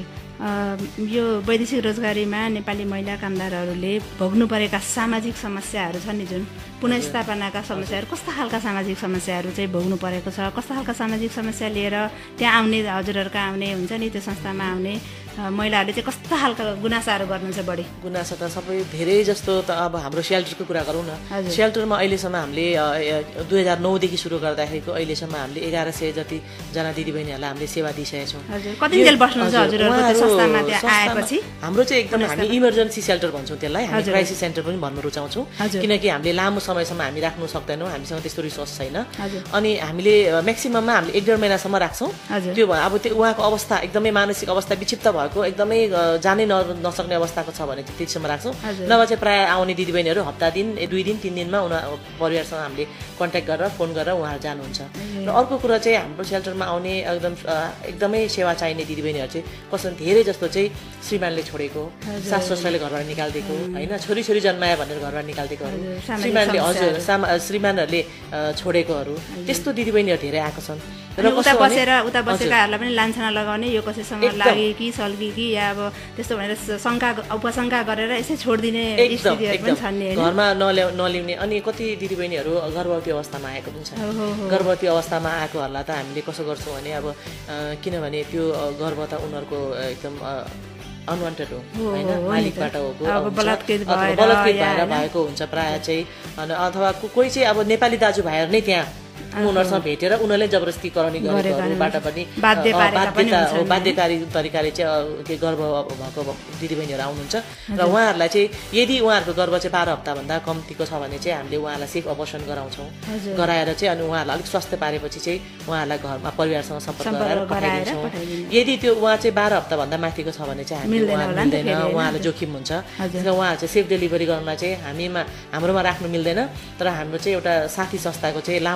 यो वैदेशिक रोजगारीमा नेपाली महिला कामदारहरूले भोग्नु परेका सामाजिक समस्याहरू छन् नि जुन पुनर्स्थापनाका समस्याहरू कस्ता खालका सामाजिक समस्याहरू चाहिँ भोग्नु परेको छ कस्ता खालका सामाजिक समस्या लिएर त्यहाँ आउने हजुरहरूका आउने हुन्छ नि त्यो संस्थामा आउने महिलाहरूले चाहिँ कस्ता खालका गुनासाहरू गर्नुहुन्छ बढी गुनासा त सबै धेरै जस्तो त अब हाम्रो सेल्टरको कुरा गरौँ न सेल्टरमा अहिलेसम्म हामीले दुई हजार नौदेखि सुरु गर्दाखेरिको अहिलेसम्म हामीले एघार सय जतिजना दिदीबहिनीहरूलाई हामीले सेवा दिइसकेका छौँ कति जेल बस्नुहुन्छ हजुरहरूको संस्थामा त्यहाँ आएपछि हाम्रो चाहिँ एकदम हामी इमर्जेन्सी सेल्टर भन्छौँ त्यसलाई हामी क्राइसिस सेन्टर पनि भन्न रुचाउँछौँ किनकि हामीले लामो समयसम्म हामी राख्नु सक्दैनौँ हामीसँग त्यस्तो रिसोर्स छैन अनि हामीले म्याक्सिमममा हामीले एक डेढ महिनासम्म राख्छौँ त्यो अब त्यो उहाँको अवस्था एकदमै मानसिक अवस्था विक्षिप्त भएको एकदमै जानै नसक्ने अवस्थाको छ भने चाहिँ त्यतिसम्म राख्छौँ नभए चाहिँ प्रायः आउने दिदीबहिनीहरू हप्ता दिन दुई दिन तिन दिनमा उनीहरू परिवारसँग हामीले कन्ट्याक्ट गरेर फोन गरेर उहाँहरू जानुहुन्छ र अर्को कुरा चाहिँ हाम्रो सेल्टरमा आउने एकदम एकदमै सेवा चाहिने दिदीबहिनीहरू चाहिँ कसरी धेरै जस्तो चाहिँ श्रीमानले छोडेको सास ससुराले घरबाट निकालिदिएको होइन छोरी छोरी जन्मायो भनेर घरबाट निकालिदिएकोहरू श्रीमानले हजुर श्रीमानहरूले छोडेकोहरू त्यस्तो दिदीबहिनीहरू धेरै आएको छन् र उता बसेर उता बसेकाहरूलाई पनि लान्छना लगाउने यो कसैसँग लागि कि सल्की कि या अब त्यस्तो भनेर शङ्का उपशङ्का गरेर यसै छोडिदिने स्थितिहरू पनि छन् नि घरमा नल्याउ नलिउने अनि कति दिदीबहिनीहरू गर्भवती अवस्थामा आएको पनि छन् गर्भवती अवस्थामा आएकोहरूलाई त हामीले कसो गर्छौँ भने अब किनभने त्यो गर्भ त उनीहरूको एकदम अनवान्टेड हो होइन मालिकबाट हो बलात्कृत भएर भएको हुन्छ प्रायः चाहिँ अथवा कोही चाहिँ अब नेपाली दाजुभाइहरू नै त्यहाँ उनीहरूसँग भेटेर उनीहरूले जबरजस्ती कराउने गरेकोबाट पनि बाध्यता हो बाध्यकारी तरिकाले चाहिँ त्यो गर्भ भएको दिदीबहिनीहरू आउनुहुन्छ र उहाँहरूलाई चाहिँ यदि उहाँहरूको गर्भ चाहिँ बाह्र हप्ताभन्दा कम्तीको छ भने चाहिँ हामीले उहाँलाई सेफ अबर्सन गराउँछौँ गराएर चाहिँ अनि उहाँहरूलाई अलिक स्वास्थ्य पारेपछि चाहिँ उहाँहरूलाई घरमा परिवारसँग सम्पर्क गराएर पठाइदिन्छौँ यदि त्यो उहाँ चाहिँ बाह्र हप्ताभन्दा माथिको छ भने चाहिँ हामी उहाँ मिल्दैन उहाँलाई जोखिम हुन्छ त्यसमा उहाँहरू चाहिँ सेफ डेलिभरी गर्नमा चाहिँ हामीमा हाम्रोमा राख्नु मिल्दैन तर हाम्रो चाहिँ एउटा साथी संस्थाको चाहिँ लामो समयसम्म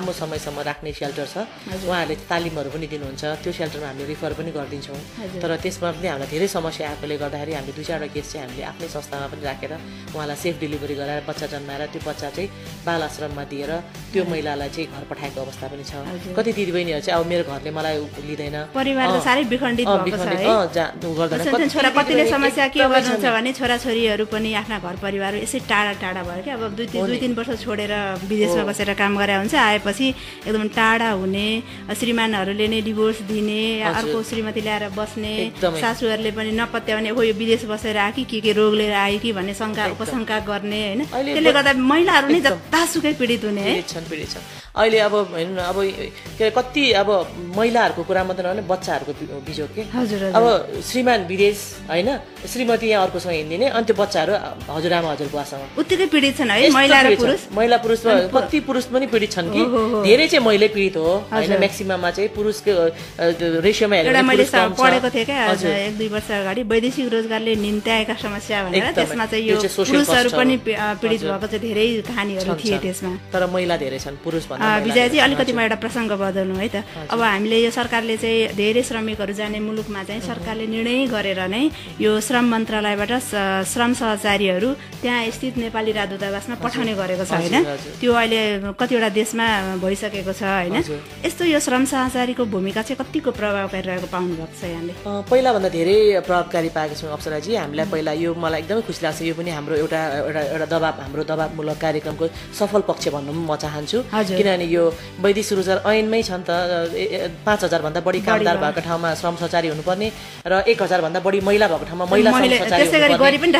वर्षसम्म राख्ने सेल्टर छ उहाँहरूले तालिमहरू पनि दिनुहुन्छ त्यो सेल्टरमा हामीले रिफर पनि गरिदिन्छौँ तर त्यसमा पनि हामीलाई धेरै समस्या आएकोले गर्दाखेरि हामीले दुई चारवटा केस चाहिँ हामीले आफ्नै संस्थामा पनि राखेर उहाँलाई सेफ डेलिभरी गराएर बच्चा जन्माएर त्यो बच्चा चाहिँ बाल आश्रममा दिएर त्यो महिलालाई चाहिँ घर पठाएको अवस्था पनि छ कति दिदीबहिनीहरू चाहिँ अब मेरो घरले मलाई लिँदैन परिवार त साह्रै विखण्डित भएको छ है छोरा कतिले समस्या के गर्नुहुन्छ भने छोराछोरीहरू पनि आफ्ना घर परिवार यसै टाढा टाढा भयो क्या अब दुई दुई तिन वर्ष छोडेर विदेशमा बसेर काम गरे हुन्छ आएपछि एकदम टाढा हुने श्रीमानहरूले नै डिभोर्स दिने अर्को श्रीमती ल्याएर बस्ने सासूहरूले पनि नपत्याउने हो यो विदेश बसेर आयो कि के के रोग लिएर आयो कि भन्ने शङ्का उपशङ्का गर्ने होइन त्यसले गर्दा महिलाहरू नै जतासुकै पीडित हुने है पीडित छन् अहिले अब हेर्नु अब के कति अब महिलाहरूको कुरा मात्रै नभने बच्चाहरूको बिजोग के अब श्रीमान विदेश होइन श्रीमती यहाँ अर्कोसँग हिँडिदिने अनि त्यो बच्चाहरू हजुरआमा हजुरबुवासँग उत्तिकै पीडित छन् है महिला र पुरुष महिला पुरुष कति पुरुष पनि पीडित छन् कि धेरै चाहिँ महिला पीडित हो होइन म्याक्सिमममा चाहिँ पुरुषको रेसियोमा हेरेर मैले पढेको थिएँ क्या एक दुई वर्ष अगाडि वैदेशिक रोजगारले निम्त्याएका समस्या भनेर त्यसमा चाहिँ यो पुरुषहरू पनि पीडित भएको चाहिँ धेरै कहानीहरू थिए त्यसमा तर महिला धेरै छन् पुरुष विजयजी अलिकति म एउटा प्रसङ्ग बदल्नु है त अब हामीले यो सरकारले चाहिँ धेरै श्रमिकहरू जाने मुलुकमा चाहिँ सरकारले निर्णय गरेर नै यो श्रम मन्त्रालयबाट श्रम सहचारीहरू त्यहाँ स्थित नेपाली राजदूतावासमा पठाउने गरेको छ होइन त्यो अहिले कतिवटा देशमा भइसकेको छ होइन यस्तो यो श्रम सहचारीको भूमिका चाहिँ कतिको प्रभावकारी रहेको पाउनु भएको छ यहाँले पहिलाभन्दा धेरै प्रभावकारी पाएका छौँ अप्सराजी हामीलाई पहिला यो मलाई एकदमै खुसी लाग्छ यो पनि हाम्रो एउटा एउटा एउटा दबाब हाम्रो दबाबमूलक कार्यक्रमको सफल पक्ष भन्नु पनि म चाहन्छु किनभने यो वैदेशिक रोजगार ऐनमै छ नि त पाँच हजारभन्दा बढी कामदार भएको ठाउँमा श्रम सहचारी हुनुपर्ने र एक हजारभन्दा बढी महिला भएको ठाउँमा महिला श्रम सहचारी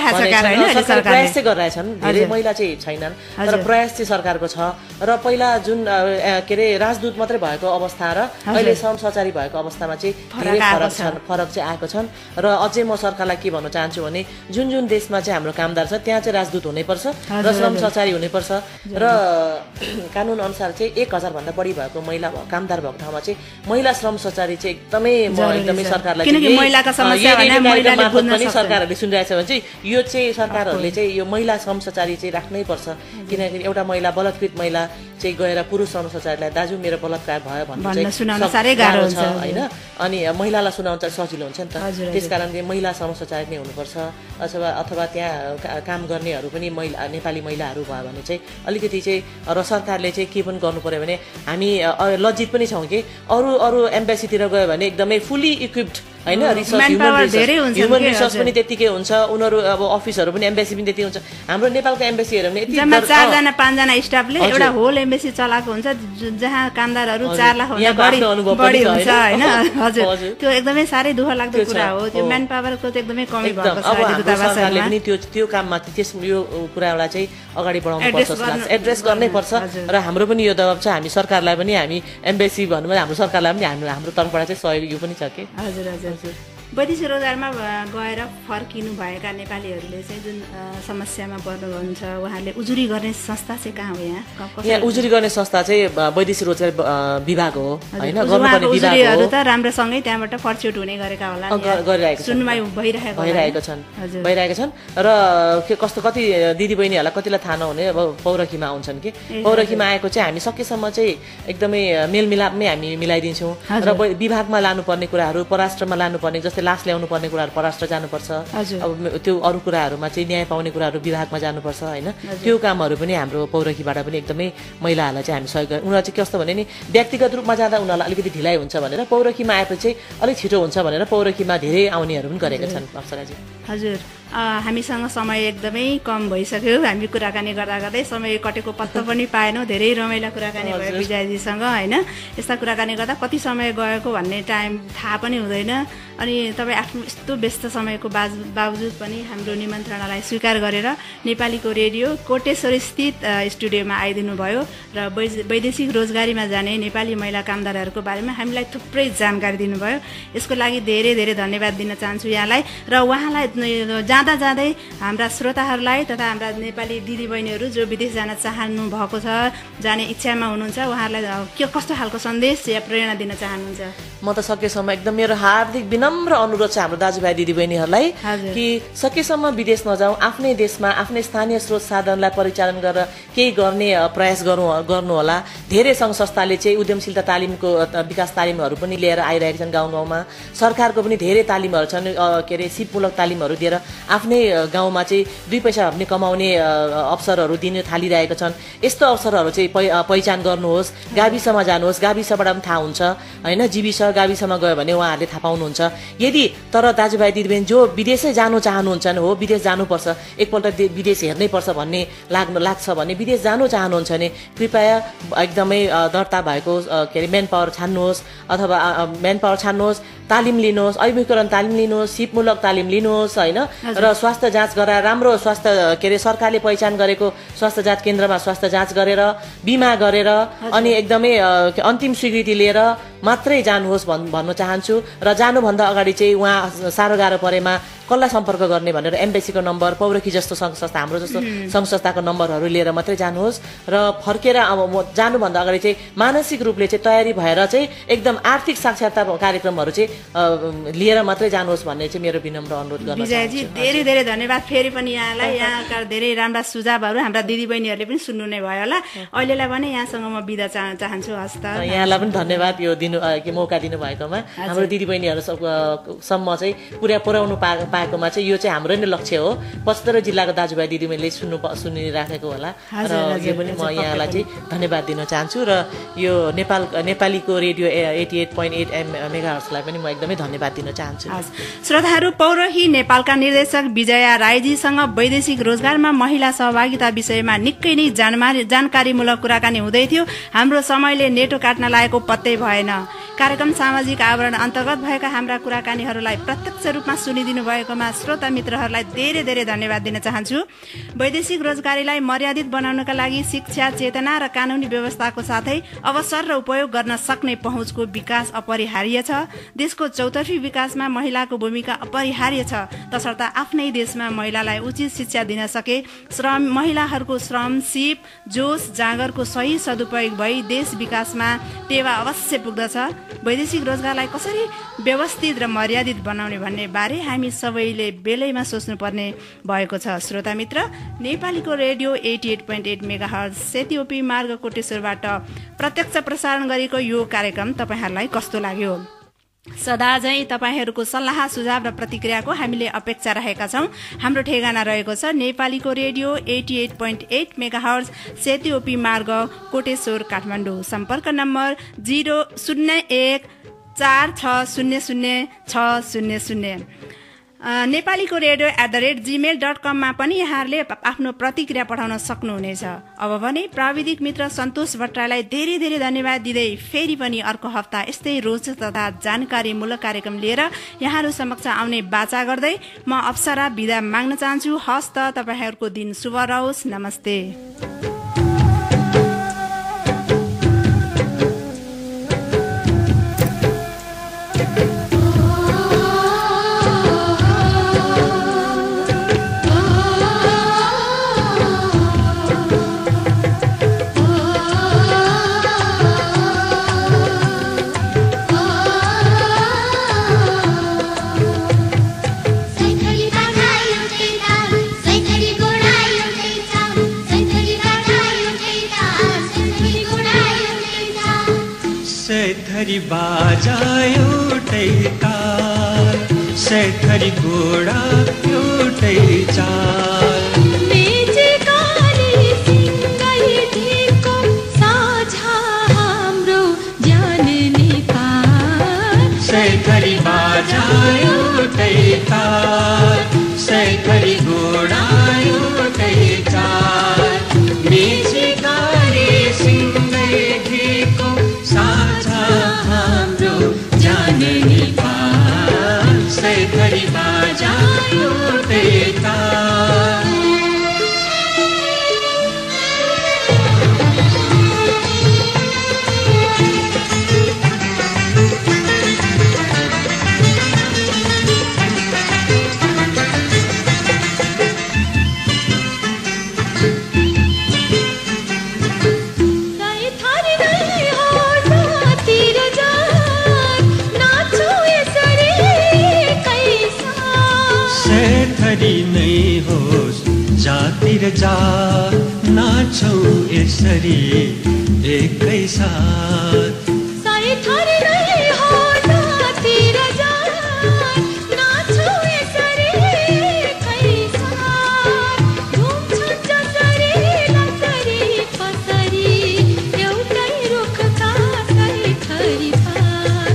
प्रयास चाहिँ गरिरहेछन् धेरै महिला चाहिँ छैनन् तर प्रयास चाहिँ सरकारको छ र पहिला जुन के अरे राजदूत मात्रै भएको अवस्था र अहिले श्रम सहचारी भएको अवस्थामा चाहिँ धेरै फरक छन् फरक चाहिँ आएको छन् र अझै म सरकारलाई के भन्न चाहन्छु भने जुन जुन देशमा चाहिँ हाम्रो कामदार छ त्यहाँ चाहिँ राजदूत हुनैपर्छ र श्रम सहचारी हुनैपर्छ र कानुन अनुसार चाहिँ एक हजारभन्दा बढी भएको महिला कामदार भएको ठाउँमा चाहिँ महिला श्रम सहचारी चाहिँ एकदमै म एकदमै सरकारलाई पनि सरकारहरूले सुनिरहेछ भने चाहिँ यो चाहिँ सरकारहरूले चाहिँ यो महिला श्रम सहचारी चाहिँ राख्नै पर्छ किनकि एउटा महिला बलात्कृत महिला चाहिँ गएर पुरुष श्रम सहचारीलाई दाजु मेरो बलात्कार भयो भन्नु चाहिँ गाह्रो छ होइन अनि महिलालाई सुनाउन चाहिँ सजिलो हुन्छ नि त त्यस कारणले महिला श्रम सहचारी नै हुनुपर्छ अथवा अथवा त्यहाँ काम गर्नेहरू पनि महिला नेपाली महिलाहरू भयो भने चाहिँ अलिकति चाहिँ र सरकारले चाहिँ के पनि गर्नु पर्यो भने हामी लज्जित पनि छौँ कि अरू अरू एम्बेसीतिर गयो भने एकदमै फुल्ली इक्विप्ड होइन रिसोर्स ह्युमन रिसोर्स पनि त्यतिकै हुन्छ उनीहरू अब अफिसहरू पनि एम्बेसी पनि त्यति हुन्छ हाम्रो नेपालको एम्बेसी हेऱ्यो भने जम्मा चारजना पाँचजना स्टाफले एउटा होल एम्बेसी चलाएको हुन्छ जहाँ कामदारहरू चार लाख बढी हुन्छ होइन हजुर त्यो एकदमै साह्रै दुःख लाग्दो कुरा हो त्यो म्यान पावरको चाहिँ एकदमै कमी भएको छ सरकारले पनि त्यो त्यो काममा त्यस यो कुरालाई चाहिँ अगाडि बढाउनु पर्छ जस्तो लाग्छ एड्रेस गर्नै पर्छ र हाम्रो पनि यो दबाब छ हामी सरकारलाई पनि हामी एम्बेसी भन्नु भने हाम्रो सरकारलाई पनि हाम्रो हाम्रो तर्फबाट चाहिँ सहयोग यो पनि छ कि हजुर हजुर वैदेशिक रोजगारमा गएर फर्किनु भएका नेपालीहरूले चाहिँ जुन समस्यामा पर्नुहुन्छ उहाँहरूले उजुरी गर्ने संस्था चाहिँ कहाँ हो यहाँ यहाँ उजुरी गर्ने संस्था चाहिँ वैदेशिक रोजगार विभाग हो होइन गर्नुपर्ने विभाग हो त राम्रोसँगै त्यहाँबाट फर्च्युट हुने गरेका होला गरिरहेको सुनवाई भइरहेको भइरहेको छन् भइरहेका छन् र के कस्तो कति दिदीबहिनीहरूलाई कतिलाई थाहा नहुने अब पौरखीमा आउँछन् कि पौरखीमा आएको चाहिँ हामी सकेसम्म चाहिँ एकदमै मेलमिलापमै हामी मिलाइदिन्छौँ र विभागमा लानुपर्ने कुराहरू पराष्ट्रमा लानुपर्ने जस्तै लास ल्याउनु पर्ने कुराहरू पराष्ट्र जानुपर्छ अब त्यो अरू कुराहरूमा चाहिँ न्याय पाउने कुराहरू विभागमा जानुपर्छ होइन त्यो कामहरू पनि हाम्रो पौरखीबाट पनि एकदमै महिलाहरूलाई चाहिँ हामी सहयोग गर्छ उनीहरू चाहिँ कस्तो भने नि व्यक्तिगत रूपमा जाँदा उनीहरूलाई अलिकति ढिलाइ हुन्छ भनेर पौरखीमा आएपछि चाहिँ अलिक छिटो हुन्छ भनेर पौरखीमा धेरै आउनेहरू पनि गरेका छन् अप्सराजी हजुर हामीसँग समय एकदमै कम भइसक्यो हामी कुराकानी गर्दा गर्दै समय कटेको पत्तो पनि पाएनौँ धेरै रमाइला कुराकानी भयो विजयजीसँग होइन यस्ता कुराकानी गर्दा कति समय गएको भन्ने टाइम थाहा पनि हुँदैन अनि तपाईँ आफ्नो यस्तो व्यस्त समयको बाज बावजुद पनि हाम्रो निमन्त्रणालाई स्वीकार गरेर नेपालीको रेडियो कोटेश्वर स्थित स्टुडियोमा आइदिनु भयो र वैदेशिक रोजगारीमा जाने नेपाली महिला कामदारहरूको बारेमा हामीलाई थुप्रै जानकारी दिनुभयो यसको लागि धेरै धेरै धन्यवाद दिन चाहन्छु यहाँलाई र उहाँलाई जाँदा जाँदै हाम्रा श्रोताहरूलाई तथा हाम्रा नेपाली दिदीबहिनीहरू जो विदेश जान चाहनु भएको छ जाने इच्छामा हुनुहुन्छ उहाँहरूलाई के कस्तो खालको सन्देश या प्रेरणा दिन चाहनुहुन्छ म त सकेसम्म एकदम मेरो हार्दिक विनम्र अनुरोध छ हाम्रो दाजुभाइ दिदीबहिनीहरूलाई कि सकेसम्म विदेश नजाउँ, आफ्नै देशमा आफ्नै स्थानीय स्रोत साधनलाई परिचालन गरेर केही गर्ने प्रयास गरौँ गर्नु होला। धेरै सङ्घ संस्थाले चाहिँ उद्यमशीलता तालिमको विकास तालिमहरू पनि लिएर आइरहेका छन् गाउँ गाउँमा। सरकारको पनि धेरै तालिमहरू छन्, के अरे सिपमूलक तालिमहरू दिएर आफ्नै गाउँमा चाहिँ दुई पैसा पनि कमाउने अवसरहरू दिन थालिरहेका छन्। यस्तो अवसरहरू चाहिँ पहिचान गर्नुहोस्, गाविसमा जानुहोस्, गाविसबाट पनि थाहा हुन्छ होइन। जीविस गाविसमा गयो भने उहाँहरूले थाहा पाउनुहुन्छ। यदि तर दाजुभाइ दिदीबहिनी जो विदेशै जानु चाहनुहुन्छ हो, विदेश जानुपर्छ, एकपल्ट विदेश हेर्नै पर्छ भन्ने लाग्नु लाग्छ भने विदेश जानु चाहनुहुन्छ भने कृपया एकदमै दर्ता भएको के अरे म्यान पावर छान्नुहोस् अथवा म्यान पावर छान्नुहोस्, तालिम लिनुहोस्, अभिमुखीकरण तालिम लिनुहोस्, सिपमूलक तालिम लिनुहोस् होइन। र स्वास्थ्य जाँच गराएर राम्रो स्वास्थ्य के अरे सरकारले पहिचान गरेको स्वास्थ्य जाँच केन्द्रमा स्वास्थ्य जाँच गरेर बिमा गरेर अनि एकदमै अन्तिम स्वीकृति लिएर मात्रै जानुहोस् भन् भन्न चाहन्छु। र जानुभन्दा अगाडि चाहिँ उहाँ साह्रो गाह्रो परेमा कसलाई सम्पर्क गर्ने भनेर एम्बेसीको नम्बर, पौरखी जस्तो सङ्घ संस्था, हाम्रो जस्तो सङ्घ संस्थाको नम्बरहरू लिएर मात्रै जानुहोस्। र फर्केर अब जानुभन्दा अगाडि चाहिँ मानसिक रूपले चाहिँ तयारी भएर चाहिँ एकदम आर्थिक साक्षरता कार्यक्रमहरू चाहिँ लिएर मात्रै जानुहोस् भन्ने चाहिँ मेरो विनम्र अनुरोध गर्न चाहन्छु। विजयजी धेरै धेरै धन्यवाद फेरि पनि यहाँलाई। यहाँका धेरै राम्रा सुझावहरू हाम्रा दिदीबहिनीहरूले पनि सुन्नु नै भयो होला। अहिलेलाई भने यहाँसँग म बिदा चाह चाहन्छु। हस् त, यहाँलाई पनि धन्यवाद यो दिनु मौका दिनुभएकोमा। हाम्रो दिदीबहिनीहरूसम्म चाहिँ पुरा पुर्याउनु पा पाएकोमा चाहिँ यो चाहिँ हाम्रो नै लक्ष्य हो। पचहत्तर जिल्लाको दाजुभाइ दिदीबहिनीले सुन्नु सुनिराखेको होला र यो पनि म यहाँलाई चाहिँ धन्यवाद दिन चाहन्छु। र यो नेपाल नेपालीको radio eighty eight point eight M मेगाहर्ट्जलाई पनि म एकदमै धन्यवाद दिन चाहन्छु। श्रोताहरू, पौरही नेपालका निर्देशक विजया राईजीसँग वैदेशिक रोजगारमा महिला सहभागिता विषयमा निकै नै जानकारीमूलक कुराकानी हुँदै थियो। हाम्रो समयले नेटो काट्न लागेको पत्तै भएन। कार्यक्रम सामाजिक आवरण अन्तर्गत भएका हाम्रा कुराकानीहरूलाई प्रत्यक्ष रूपमा सुनिदिनु भएकोमा श्रोता मित्रहरूलाई धेरै धेरै धन्यवाद दिन चाहन्छु। वैदेशिक रोजगारीलाई मर्यादित बनाउनका लागि शिक्षा, चेतना र कानूनी व्यवस्थाको साथै अवसर र उपयोग गर्न सक्ने पहुँचको विकास अपरिहार्य छ। देशको चौतर्फी विकासमा महिलाको भूमिका अपरिहार्य छ। तसर्थ आफ्नै देशमा महिलालाई उचित शिक्षा दिन सके श्रम महिलाहरूको श्रम, सिप, जोश, जाँगरको सही सदुपयोग भई देश विकासमा टेवा अवश्य पुग्दछ। वैदेशिक रोजगारलाई कसरी व्यवस्थित र मर्यादित बनाउने भन्ने बारे हामी सबैले बेलैमा सोच्नुपर्ने भएको छ। श्रोता मित्र, नेपालीको radio eighty eight point eight megahertz सेतीओपी मार्ग कोटेश्वरबाट प्रत्यक्ष प्रसारण गरेको यो कार्यक्रम तपाईँहरूलाई कस्तो लाग्यो? सदा झैं तपाईँहरूको सल्लाह सुझाव र प्रतिक्रियाको हामीले अपेक्षा रहेका छौं। हाम्रो ठेगाना रहेको छ नेपालीको radio eighty eight point eight megahertz सेतीओपी मार्ग कोटेश्वर काठमाडौँ। सम्पर्क नम्बर जिरो शून्य एक चार छ शून्य शून्य छ शून्य शून्य। नेपालीको radio at the rate Gmail dot कममा पनि यहाँहरूले आफ्नो प्रतिक्रिया पठाउन सक्नुहुनेछ। अब भने प्राविधिक मित्र सन्तोष भट्टराईलाई धेरै धेरै धन्यवाद दिँदै फेरि पनि अर्को हप्ता यस्तै रोचक तथा जानकारीमूलक कार्यक्रम लिएर यहाँहरू समक्ष आउने बाचा गर्दै म अप्सरा बिदा माग्न चाहन्छु। हस्त तपाईँहरूको दिन शुभ रहोस्। नमस्ते। सेथरी बाजा एउटै ताल, सेथरी घोडा एउटै चाल, मेचेकाली सिंगै ढेको साझा हाम्रो ज्ञान नेपाल। सेथरी बाजा एउटै ताल, सेथरी घोडा एउटै चाल, मेचेकाली सिंगै ढेको साझा हाम्रो ज्ञान नेपाल। सेथरी बाजा एउटै ताल। गरी नै होस् जाति र जात नाचौ यसरी एकैसाथ सही थरी नै हो जाति र जात नाचौ यसरी एकैसाथ घुम्छन् जसरी लसरी पसरी एउटै रुखका सही थरी पात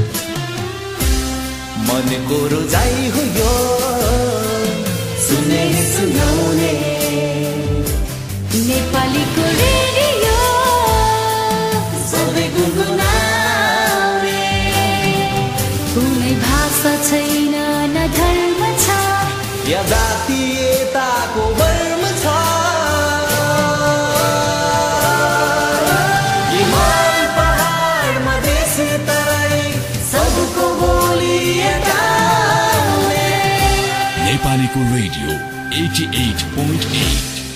मनको रोजाइ हो यो सुने सुनाउने नेपालीको रेडियो सधैँ गुनगुनाउने कुनै भाषा छैन न धर्म छ या जातीयताको वर्म छ हिमाल पहाड मधेस तराई सबको बोली एकाउने नेपालीको रेडियो eighty-eight point eight